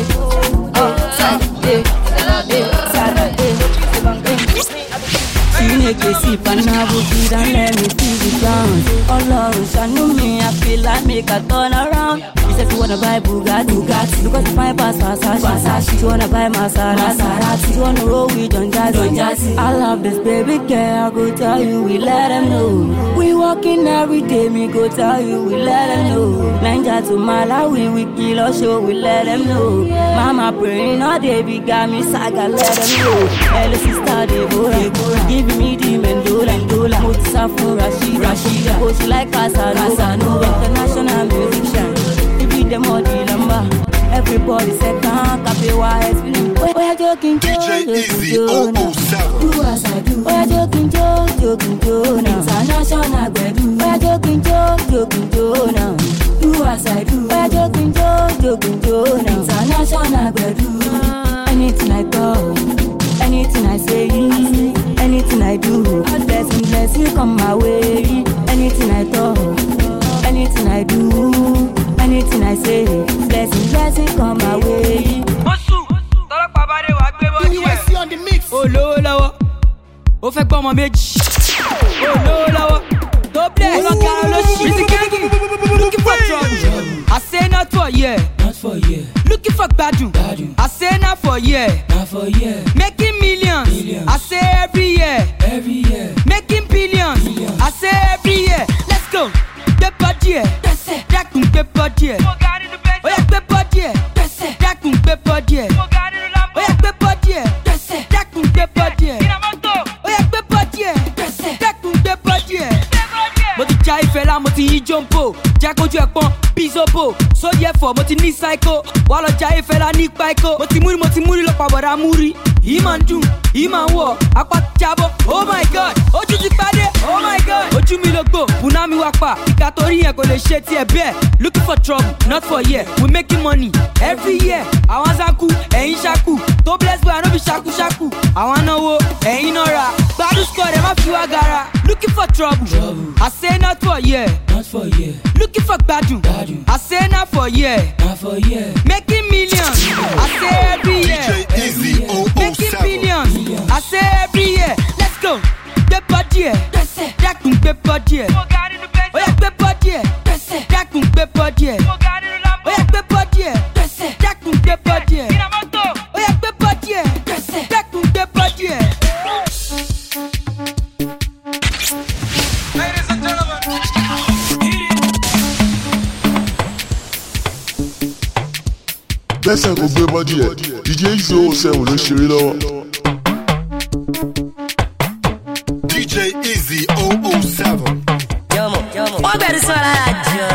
Chineke si panabu feed and let me see the ground. Ọlọ́run ṣàánú mi, I feel like make a turn around. He said you wanna buy Bugatti, Bugatti, because you find pass Versace, Versace. You wanna buy Maserati, Maserati. You wanna roll with Don Jazzy, Don Jazzy. I love this baby girl, I go tell you, we let them know. We walking every day, me go tell you, we let them know. Niger to Malawi, we kill or show, we let them know. Mama praying all day, we got me saga, let them know. Hello sister Deborah, give me the Mendola, Mendola. Mutsafu Rashida, Rashida. Oh, she like Casanova, international musician. We beat them all the lumber. Everybody said, can't copy why it's feeling. We're joking, D J Easy oh oh seven. Do as I do. We're joking, Joe, joking, Joe now. International gbedu. We're joking, Joe, joking, Joe now. Do as I do. We're joking, Joe, joking, Joe now. International gbedu. Anything I go, anything I say, anything I do, blessing, blessing come my way. Anything I talk, anything I do, anything I say, blessing, blessing come my way. On the mix. Oh lo lawa, o fẹ́ gbọ́ ọmọ méjì. Oh lo lawa, tó bless. Ó lọ kára ló ṣì. Busy ganging, looking for trouble. I say not for yeah, not for yeah. Looking for gbadun, I say not for yeah, not for yeah. Making millions, millions. I say every year, every year. Making billions, billions. I say every year. Let's go, gbé bọ́dí ẹ̀, dákun gbé bọ́dí ẹ̀. Ó yá gbé bọ́dí ẹ̀, dákun gbé bọ́dí ẹ̀. Ó yá gbé bọ́dí ẹ̀, dákun gbé bọ́dí ẹ̀. Ó yá gbé bọ́dí ẹ̀, dákun gbé bọ́dí ẹ̀. Mo ti ja ife la, mo ti yí jombo. Jákójú ẹ̀pọ̀n bíi zobo. Sóyè ẹ̀fọ́ mo ti ní psycho. Wà lọ ja ife la ní páíkó. Mo ti múri mo ti múri lọ pa bọ̀dá múri. Yìí máa ń dùn, yìí máa ń wọ̀. Apá ti jábọ̀, oh my god. Ojú ti pàdé, oh my god. Ojú mi ló gbò, bùnà mi wá pa. Ìka torí yẹn kò lè ṣe tiẹ̀ bẹ́ẹ̀. Looking for trouble, not for year. We making money every year. Àwọn zanku, ẹ̀yin ṣakú. Tó bless boy, I no be ṣakú ṣakú. Àwọn anáwó, ẹ̀yin náà ra. Gbádùn score, ẹ má fi wá gara. Looking for trouble, I say not for year, not for year. Looking for gbádùn, I say not for year, not for year. Making millions, I say every year. Easy oh oh Making seven. billions, I say every year. Let's go, gbé bọ́dí ẹ̀, dákun gbé bọ́dí ẹ̀. Ó yá gbé bọ́dí ẹ̀, dákun gbé bọ́dí ẹ̀. Ó yá gbé bọ́dí ẹ̀, dákun gbé bọ́dí ẹ̀. Ó yá gbé bọ́dí ẹ̀, dákun gbé bọ́dí ẹ̀. Gbẹ́sẹ̀ kò gbé bọ́dí ẹ̀, D J Easy oh oh seven ló ṣeré lọ́wọ́. D J Easy oh oh seven. Wọ́n gbẹ̀rù sọ̀rọ̀ àjọ.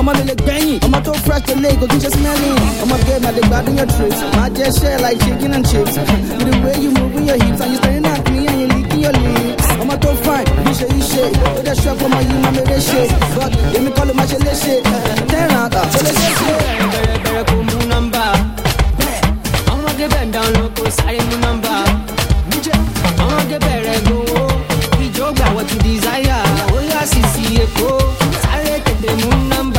I'ma be like banging, I'ma too fresh to leg, go do just smelling. I'ma get my dick bad in your trips. My just share like chicken and chips. With the way you moving your hips, and you staring at me and you licking your lips. I'ma too fine, you say you shit. With that shot for my you, I'm a shit. But let me call it my shit, shit. Turn out, so let's get shit. Better go move number. I'ma get bend down low, go sorry move number. I'ma get better go. We joke about what you desire. Oh yeah, see see it go. Sorry, take the move number.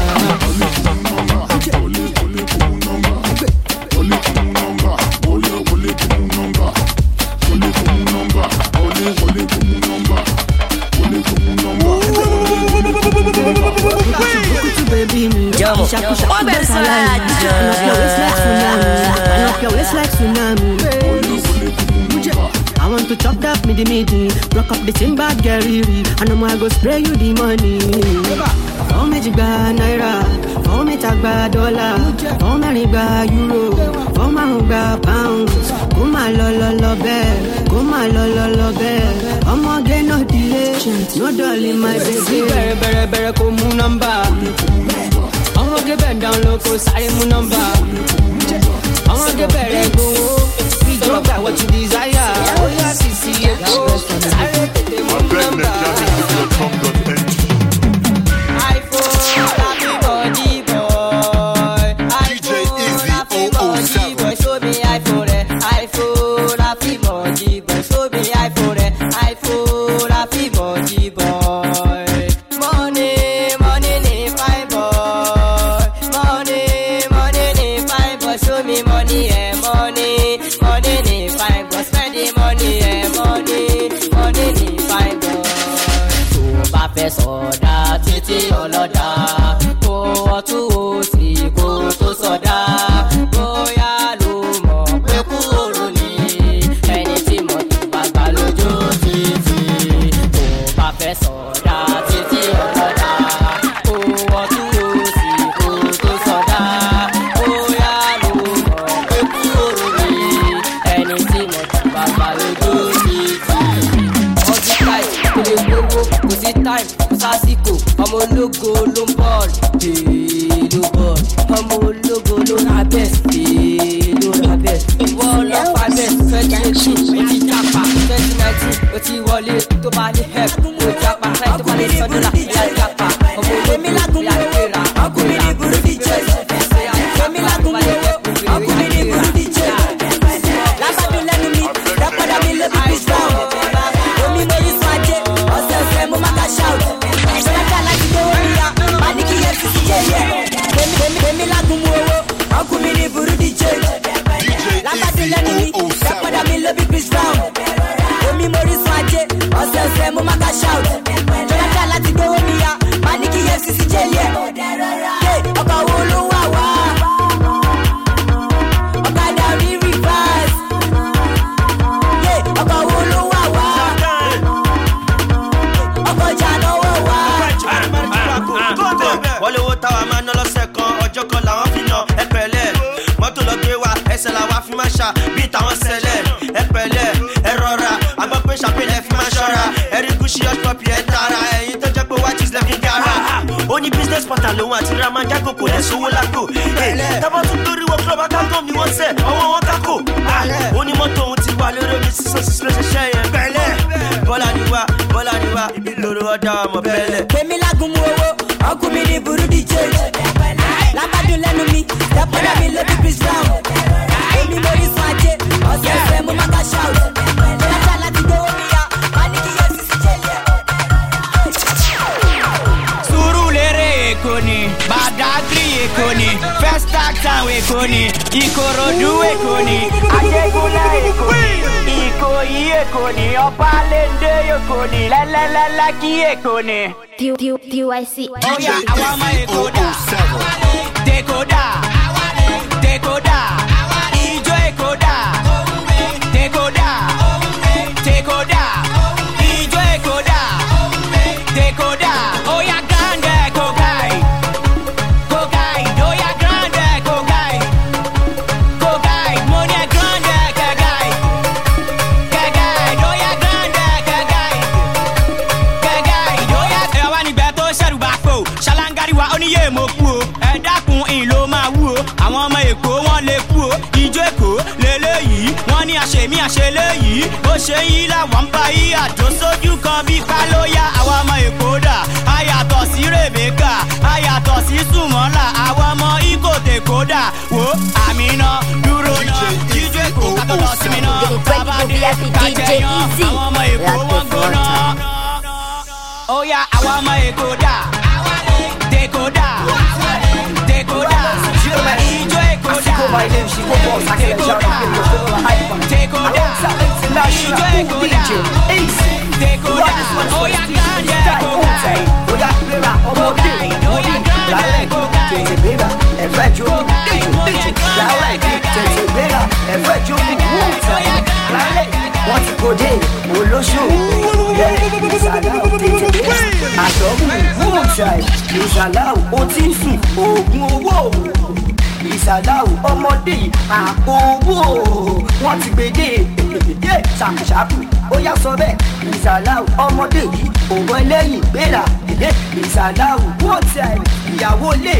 Oh, I want to chop that midi midi, rock up the same bad Gary, and I'm gonna go spray you the money. For me jigba naira, for me tagba dollar, for me riba euro, for me hungba pounds. Come on lo lo lo be, come on lo lo lo be. I'm gonna get no delay, no dolly my baby. Better better better come move number. I'm gonna get bend down low, cause I am a number. I'm gonna get better go. We don't got what you desire. Oh yeah, see see it go. I read the move number. iPhone, happy body boy. iPhone, happy body boy. Show me iPhone, iPhone, happy body boy. Show me iPhone, iPhone, happy body boy. Money, money, need fine boy. Money, money, need fine boy. Show me money, eh, money, money, need fine boy. Spend the money, eh, money, money, need fine boy. Tó bá fẹ́ sọ̀dá títí ọlọ́dà, kó ọtún òsì kó tó sọ̀dá. Bóyá ló mọ̀ pé kúrò ní ẹni tí mo ti bá gbà lójú títì. Tó bá fẹ́ sọ̀dá títí ọlọ́dà, kó ọtún òsì kó tó sọ̀dá. Bóyá ló mọ̀ pé kúrò ní ẹni tí mo ti bá gbà lójú títì. Ọdún táì kò lè gbowó, kò sí táì, kò sásìkò. Ọmọ ológo ló ń bọ́ọ̀lù, èè ló bọ́ọ̀lù. Ọmọ ológo ló ra bẹ́ẹ̀, èè ló ra bẹ́ẹ̀. Ìwọ ọlọ́pàá bẹ́ẹ̀ twenty eighteen, ó ti jápa. twenty nineteen, ó ti wọlé tó bá ní help, ó jápa. Láì tó bá lè sọ dọ́là, ìyá jápa. Ọmọ ológo ìyá ìgbéra, ọkùnrin ní burú díje. Fẹ́mi lágùn mú owó, ọkùnrin ní burú díje. Lábàdún lẹ́nu mi, dápadà mi lé bí bíṣ round. Omi mo yí sún ajé, ọ̀sẹ̀ ọ̀sẹ̀ mo máa ka shout. Ṣọ́jà láti gbówó mi ya, máa ní kí yẹn fi sí jẹ́ yẹ. Fẹ́mi lágùn mú owó, ọkùnrin ní burú díje. Lábàdún lẹ́nu mi, dápadà mi lé bí bíṣ round. Omi mo yí sún ajé, ọ̀sẹ̀ ọ̀sẹ̀ mo máa ka shout. Ṣọ́jà láti gbówó mi ya, máa ní kí yẹn fi sí jẹ́ yẹ. Ọkọ̀ wo ló wà wá? Ọ̀kadà rí reverse. Ọkọ̀ wo ló wà wá? Ọkọ̀ ìjà náwó wá. Wọ́n lówó táwa máa ná lọ́sẹ̀ kan, ọjọ́ kan làwọn fi nà ẹ pẹ̀lẹ́. Mọ́tò lọ gbé wa, ẹsẹ̀ làwa fi máa ṣà bí tàwọn sẹlẹ̀. Ẹ pẹ̀lẹ́, ẹ rọra, àgbọ̀ pé ṣàpèlẹ̀ fi máa ṣọ́ra. Ẹ̀rí Gucci ọ̀ṣọ́pì ẹ̀ tara, ẹ̀yin tó jẹ́ pé wá cheese lẹ́fí gara. Ó ní business partner lòun àti Ramanjago kò lẹ̀ sówó lágbo. Tábọ̀ tún torí wọ club akágọ́ mi wọ́n sẹ̀, ọwọ́ wọn kákò. Ó ní mọ́tò òun ti wà lórí omi sísan sísan ló ṣe ṣẹ́ yẹn pẹ̀lẹ́. Bọ́lá ni wá, bọ́lá ni wá, ibi lòrò ọjà ọmọ pẹ̀lẹ́. Fẹ́mi lágùn mú owó, ọkùnrin ní burú díje. Lábàdún lẹ́nu mi, dápadà mi lé bí bíṣ round. Omi mo rí sún ajé, ọ̀sẹ̀ ọ̀sẹ̀ mo máa ka shout. Ṣọ́jà láti gbówó mi ya, máa ní kí yẹn fi sí jẹ́ yẹ. Surulere Èkó ni, Badagry Èkó ni, Festac Town Èkó ni, Ìkòròdú Èkó ni, Ajégúnlẹ̀ Èkó ni, Ìkòyí Èkó ni, Ọbalẹ́ndé Èkó ni, Lẹ́lẹ́lẹ́lẹ́kí Èkó ni. P Y C. Oya, àwa ọmọ Èkó dà, Tèkó dà, Tèkó dà, Ijó Èkó dà, Tèkó dà, Tèkó dà, Ijó Èkó dà, Tèkó dà. Oya grande Kogai, Kogai, oya grande Kogai, Kogai, money grande Kogai, Kogai, oya grande Kogai, Kogai, oya. Ẹ wá níbẹ̀ tó ṣẹ̀rù bá kó, ṣàlàngàrí wa ó ní yé mo. àṣẹlẹ̀ yìí ó ṣe yí làwọn bá yí àjò sójú kan bí pálóyà àwọn ọmọ èkó dà ayàtọ̀ sí Rebecca ayàtọ̀ sí Sùmọ́là àwọn ọmọ Ìkòtè kódà wò àmì náà dúró náà jíjó èkó kátó lọ sí mi náà tábàdé kájẹyàn àwọn ọmọ èkó wọn gbóná. ó yá àwọn ọmọ èkó dà dèkódà dèkódà ijó èkó dà dèkódà dèkódà ijó èkó dà dèkódà ó yá kájẹ èkó dà ó yá gbéra ọmọdé ó yá kájẹ èkó dà tètè gbéra ẹ̀fẹ́ jó tètè lálẹ́ tètè gbéra ẹ̀fẹ́ jó lálẹ́ wọ́n ti kó dé olóṣù ìsàlá tètè gbéra àtọ́kùn wúùtà ìsàlá ó ti ń sùn oògùn owó ìsàláwù ọmọdé àpò owó wọn ti gbèdé èdè ṣàkùṣàkù ó yá sọ bẹ́ẹ̀ ìsàláwù ọmọdé yìí òwò ẹlẹ́yìn gbéra èdè ìsàláwù wọ́n ti ìyàwó lé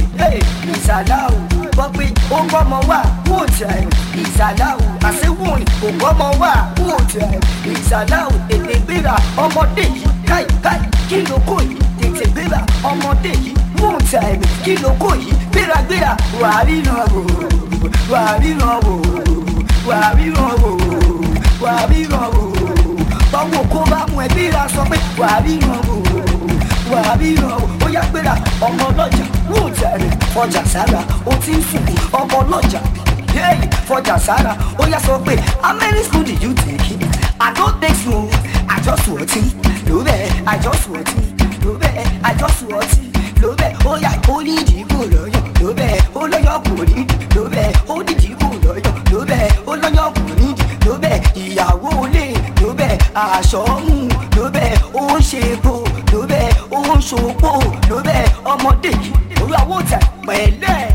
ìsàláwù gbọ́ pé ó gbọ́mọ wá wọ́n ti ìsàláwù àṣewọ̀n kò gbọ́mọ wá wọ́n ti ìsàláwù èdè gbéra ọmọdé yìí káìkáì kí ló kó yìí tètè gbéra ọmọdé yìí wọ́n ti kí ló kó yìí gbéragbéra wà á ríran wò wà á ríran wò wà á ríran wò wà á ríran wò báwo kó bá mú ẹ gbéra sọ pé wà á ríran wò wà á ríran wò ó yá gbéra ọmọ ọlọ́jà wò tẹ̀lé fọjà sára ó ti ń fún ọmọ ọlọ́jà fọjà sára ó yá sọ pé how many spoon did you take? I don't take spoon I just want it ló bẹ́ẹ̀ I just want it ló bẹ́ẹ̀ I just want it ló bẹ́ẹ̀ ó yá ó ní ìdìbò lọ́yọ̀ ló bẹ́ẹ̀ ó lọ́yọ̀ kò ní ló bẹ́ẹ̀ ó ní ìdìbò lọ́yọ̀ ló bẹ́ẹ̀ ó lọ́yọ̀ kò ní ló bẹ́ẹ̀ ìyàwó lé ló bẹ́ẹ̀ aṣọ mú ló bẹ́ẹ̀ ó ń ṣe epo ló bẹ́ẹ̀ ó ń ṣòpó ló bẹ́ẹ̀ ọmọdé yìí orí àwọn tẹ pẹ̀lẹ́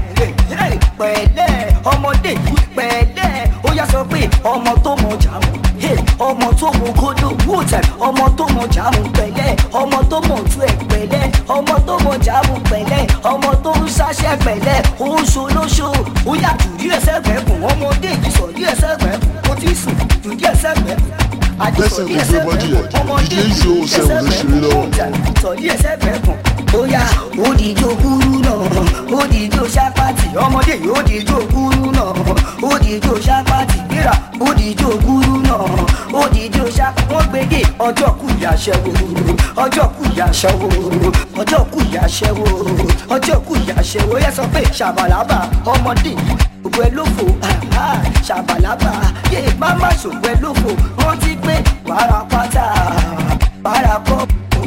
pẹ̀lẹ́ ọmọdé yìí pẹ̀lẹ́ ó yá sọ pé ọmọ tó mọ jàmù ọmọ tó mọ kódó wò tẹ ọmọ tó mọ jàmù pẹ̀lẹ́ ọmọ tó mọ tú ẹ pẹ̀lẹ́ ọmọ tó mọ jàmù pẹ̀lẹ́ ọmọ tó ń ṣaṣẹ́ pẹ̀lẹ́ ó ń ṣolóṣo ó yà jùdí ẹsẹ̀ fẹ́kùn ọmọdé yìí sọ dí ẹsẹ̀ fẹ́kùn ó ti sùn jùdí ẹsẹ̀ fẹ́kùn àdìsọ dí ẹsẹ̀ fẹ́kùn ọmọdé yìí sọ dí ẹsẹ̀ fẹ́kùn sọ dí ẹsẹ̀ fẹ́kùn ó yà ó dìjọ kúrú náà ó dìjọ ṣápàtì ọmọdé yìí ó dìjọ kúrú náà ó dìjọ ṣápàtì gbéra ó dìjọ kúrú náà ó dìjọ ṣá wọ́n gbégé ọjọ́ kù yàṣẹ́wó ọjọ́ kù yàṣẹ́wó ọjọ́ kù yàṣẹ́wó ọjọ́ kù yàṣẹ́wó yẹ sọ pé ṣàbàlábà ọmọdé ògbó ẹ lófo ṣàbàlábà yé máma ṣògbó ẹ lófo wọ́n ti gbé wàrà pátá wàrà kọ́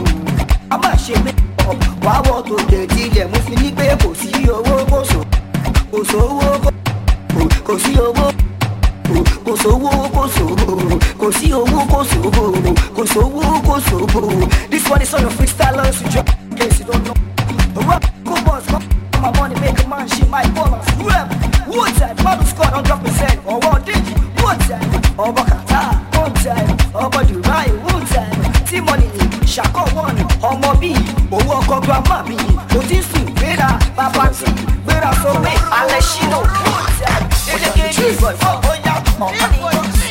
a máa ṣe mí wàá wọ́ tó dé tilẹ̀ mo fi ní pé kò sí owó kò sò kò sówó kò sí owó kò sówó kò sówó kò sí owó kò sówó kò sówó kò sówó this one is on your freestyle so just in case you don't know rap go boss come my money make a man shit my ballers rap one time bottle squad on drop percent or one digit one time ọbọ kàtà one time ọbọ dubai one time tí money ṣàkọ one ọmọ bíi owó ọkọ grandma mi kò tí sùn gbéra bàbá tí gbéra sọ pé alẹ́ ṣínà one time eléke ní ìbọn ìfọ̀ ó yá ọ̀pá ní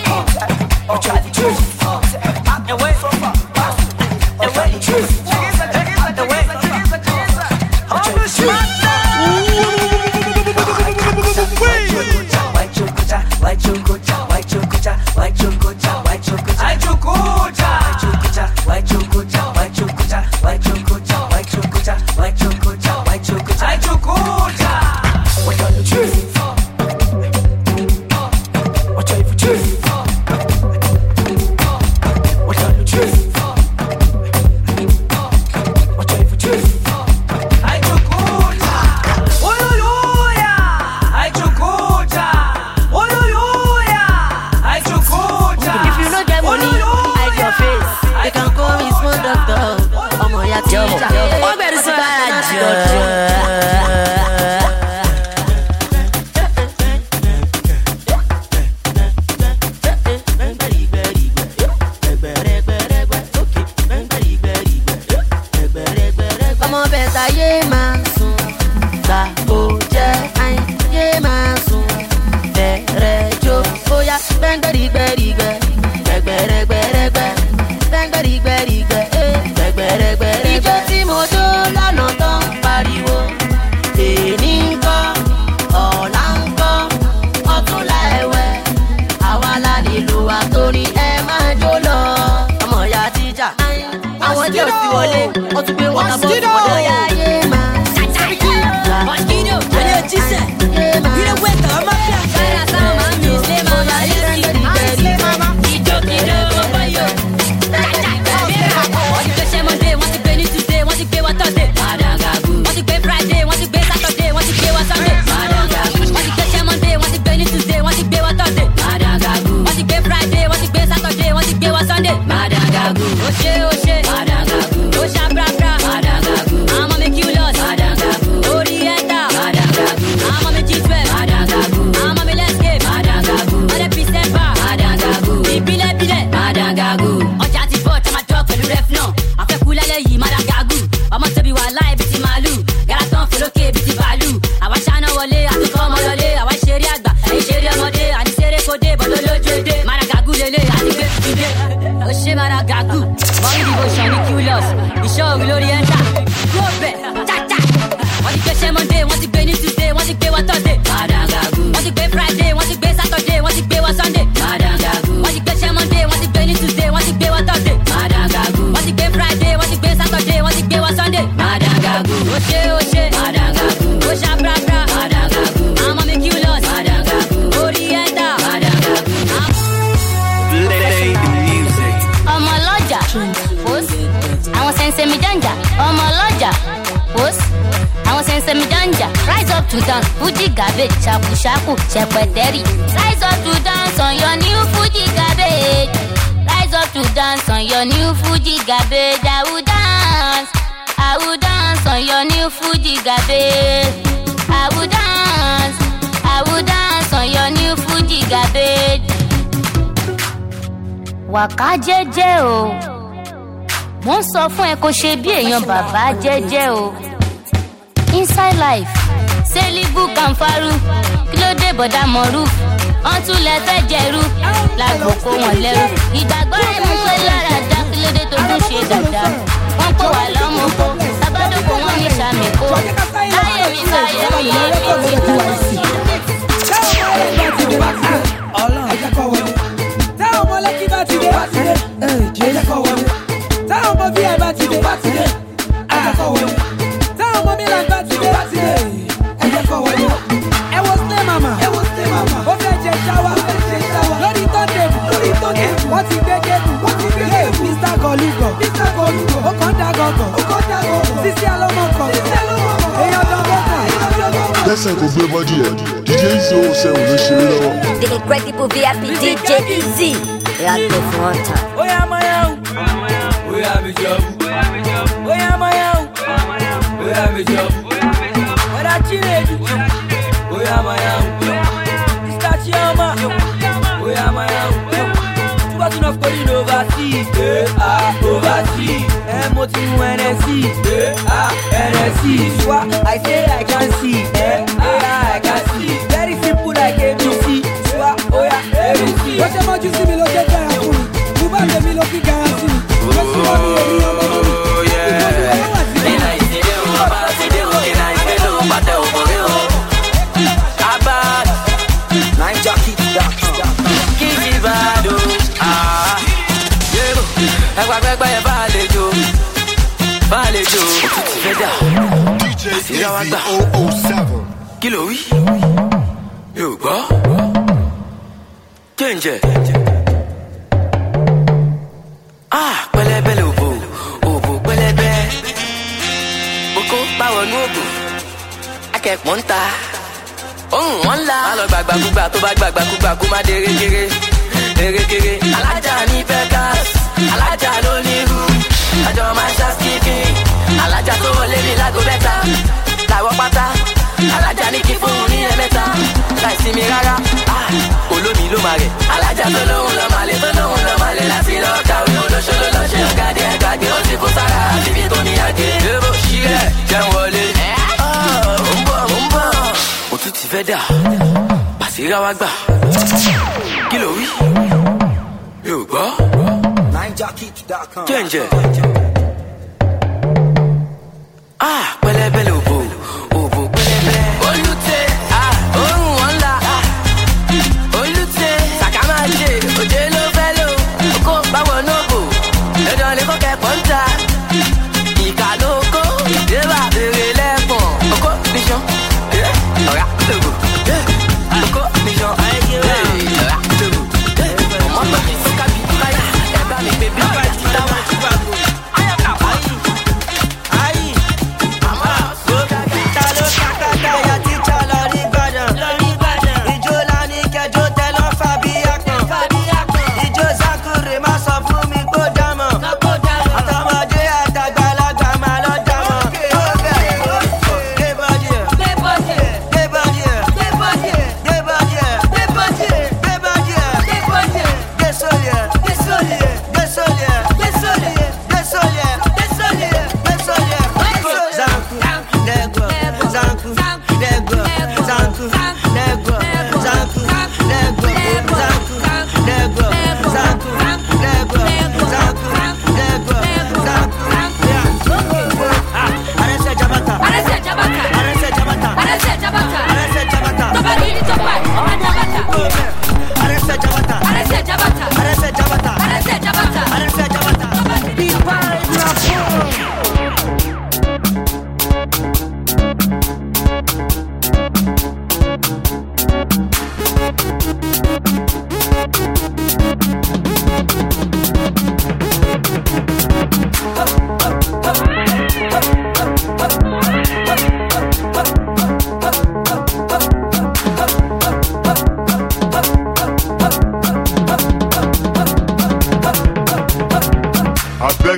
ọjà ní juice ẹ̀wẹ́ sọ́fà ẹ̀wẹ́ ní juice ẹ̀wẹ́ ọjà ní juice. White chocolate, white chocolate, white chocolate, white chocolate, white chocolate, white chocolate, white chocolate, white chocolate, white chocolate, white chocolate, white chocolate, white chocolate, white chocolate. What are you doing? What are you doing? ti wọlé wọ́n tún gbé wọ́tà bọ́ọ̀lù wọlé yá yé ma. mosquito ayé jísẹ̀ ilé wẹ̀tà ọmọ fíà. káyà sáwọn máa ń mi sílé máa ma yé sí ìdílé ìjọkìjọ ọmọ yó. wọ́n ti gbé sẹ́mọ́dé wọ́n ti gbé ní tuesday wọ́n ti gbé wọ́n thursday. wọ́n ti gbé friday wọ́n ti gbé saturday wọ́n ti gbé wọ́n sunday. wọ́n ti gbé sẹ́mọ́dé wọ́n ti gbé ní tuesday wọ́n ti gbé wọ́n thursday. wọ́n ti gbé friday wọ́n ti gbé saturday wọ́n ti gbé wọ́n sunday. ó ṣe ó ṣe ó ṣá brabra àwọn ọmọ mi kill us orí ẹ̀ta àwọn ọmọ mi jí twelve àwọn ọmọ mi let's game ọ̀dẹ̀ percent bar ìbílẹ̀ bílẹ̀ ọjà ti bọ̀ tí a máa jọ pẹ̀lú ref náà àfẹ́kù lálẹ́ yìí madagagu ọmọ tóbi wà láì bí ti màálù yàrá tán fòlókè bí ti bàálù àwa ṣáná wọlé àtúkọ́ ọmọ lọlé àwa ṣeré àgbà èyí ṣeré ọmọdé àní ṣeré kódé bọ́dọ̀ lójú èdè madagagu lélẹ̀ àti gbé fìdé ó ṣe madagagu mọ́rí devotion ní qlos ìṣọ́ òru lórí ẹ̀ńtà kó bẹ̀ cháchá wọ́n ti gbé sẹ́mọ́dé wọ́n ti gbé ní tuesday wọ́n ti gbé wọ́n thursday wọ́n ti gbé friday wọ́n ti gbé saturday wọ́n ti gbé wọ́n sunday wọ́n ti gbé sẹ́mọ́dé wọ́n ti gbé ní tuesday wọ́n ti gbé wọ́n thursday wọ́n ti gbé friday wọ́n ti gbé saturday wọ́n ti gbé wọ́n sunday ó ṣe ó ṣe ó ṣá brabra àwọn ọmọ mi kill us orí ẹ̀ńtà. ọmọ ọlọ́jà pòsì àwọn sẹ́nsẹ́ mi jàǹjà ọmọ ọlọ́jà pòsì àwọn sẹ́nsẹ́ mi jàǹjà rise up to dance fuji garbage ṣàkùṣàkù ṣẹpẹtẹ́rì rise up to dance on your new fuji garbage rise up to dance on your new fuji garbage I will dance I will dance on your new fuji garbage I will dance I will dance on your new fuji garbage. wàká jẹ́jẹ́ o mo ń sọ fún ẹ kó ṣe bí èèyàn bàbá jẹ́jẹ́ o inside life sẹ́líbù kànfàrú kí ló dé bọ̀dá mọ̀rú wọ́n tún lẹ fẹ́ jẹ̀rú lágbo kó wọn lẹ́rú ìgbàgbọ́ rẹ̀ mú pé lára dá kí ló dé tó tún ṣe dáadáa wọ́n pò wá lọ́mọ kó sábàdókò wọn ní sàmì kó láyé mi sáyé mi yé mi ti kú sí. táwọn ọmọ lẹ́kí bá ti dé ẹ̀jẹ̀ kọ́ wọlé táwọn ọmọ bí ẹ bá ti dé ẹ̀jẹ̀ kọ́ wọlé táwọn ọmọ mílíọ̀n bá ti dé ẹ̀jẹ̀ kọ́ wọlé ẹ wo sílẹ̀ màmá ó fẹ́ jẹ ṣáwá lórí tọ́ndẹ̀mù wọ́n ti gbé gébù mr gọlúgọ ó kàn dá gọgọ sísí alọ́mọkọ èèyàn dọ́gbọ́kọ̀. lẹ́sẹ̀ kò gbé bọ́dí ẹ̀ D J Easy ó sẹ́wọ̀n ló ṣeré lọ́wọ́. The incredible V I P D J Easy yàtọ̀ fún ọ̀tá. Oya mayawu, oya mi jọ̀bù, oya mayawu, oya mi jọ̀bù, ọ̀dà chinedu, oya mayawu, Mister Chioma, oya mayawu, too much enough calling overseas, eh ah overseas, eh mo ti mu N S C, eh ah N S C, swa I say I can see, eh ah I can see, very simple like A B C, swa oya A B C. Ó ṣe mọ́jú sí mi ló jẹ́ jẹ́ àkùnrin, mo bá tẹ̀mí ló kí gara sí mi, ó sì wọ́n mi èmi ọmọ mi. Nina ìdílé wọn bá ti dé òkè náà ìgbé ló ń pàtẹ òkòrè o. Abad Naija kìí kìí bá a dò. Yébò ẹgbàgbẹ́gbẹ́ yẹn bá a lè jò, bá a lè jò. Òtútù fẹ́ dà, àṣírí wa gbà. Kí ló wí? Mi ò gbọ́. Jẹ́ǹjẹ́. Ah pẹlẹbẹlẹ òbò, òbò pẹlẹbẹ. Boko báwo ní òbò? Akẹ́pọ̀ ń ta. Ohun wọn la. Má lọ gbàgbàkúgbà tó bá gbàgbàkúgbà kó má dé erékeré. Erékeré. Alájà ní Vegas, alájà ló ní irú. Àjọ máa ń ṣá skipping. Alájà tó wọlé ní lágo mẹ́ta. Làwọ̀ pátá. Alájà ní kí fóun ní ẹ̀mẹ́ta. Láìsí mi rárá. Ah olómi ló máa rẹ̀. Alájà tó lóhùn lọ máa lè tó lóhùn lọ máa lè láti lọ kàwé olóṣèlú lọ ṣe ọ̀gá díẹ̀ gbàgbé ó ti kó sára àbíbí tó ní àgé. Ébò ṣí rẹ̀ jẹ́ wọlé. Ó ń bọ̀ ó ń bọ̀. Òtún ti fẹ́ dà. Bàṣírà wa gbà. Kí ló wí? Mi ò gbọ́. Jẹ́ǹjẹ́. Ah pẹlẹbẹlẹ òbò, òbò pẹlẹbẹ. Olùtẹ̀ ah òórùn wọn la. Olùtẹ̀ sàkámàjẹ òjé ló fẹ́ lò. Oko báwo nóbò. Dandan lè kọ́kẹ́ pọ́ńtà.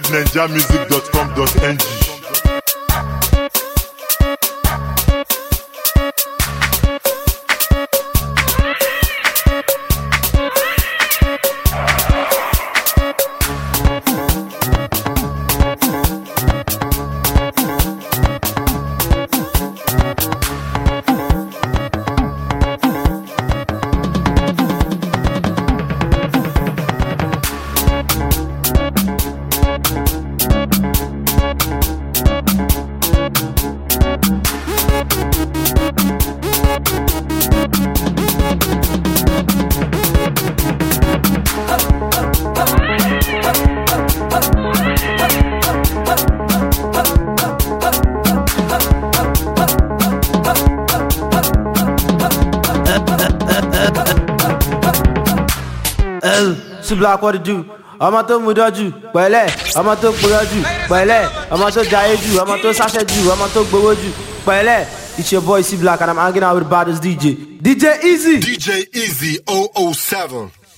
ninja music dot com dot n g. Black, what to do? Ọmọ tó mú dọ́jú pẹ̀lẹ́, ọmọ tó purọ́ jù pẹ̀lẹ́, ọmọ tó jayé jù, ọmọ tó sáṣẹ́ jù, ọmọ tó gbowó jù pẹ̀lẹ́. It's your boy C Black and I'm hanging out with the baddest D J. D J Easy. D J Easy oh oh seven.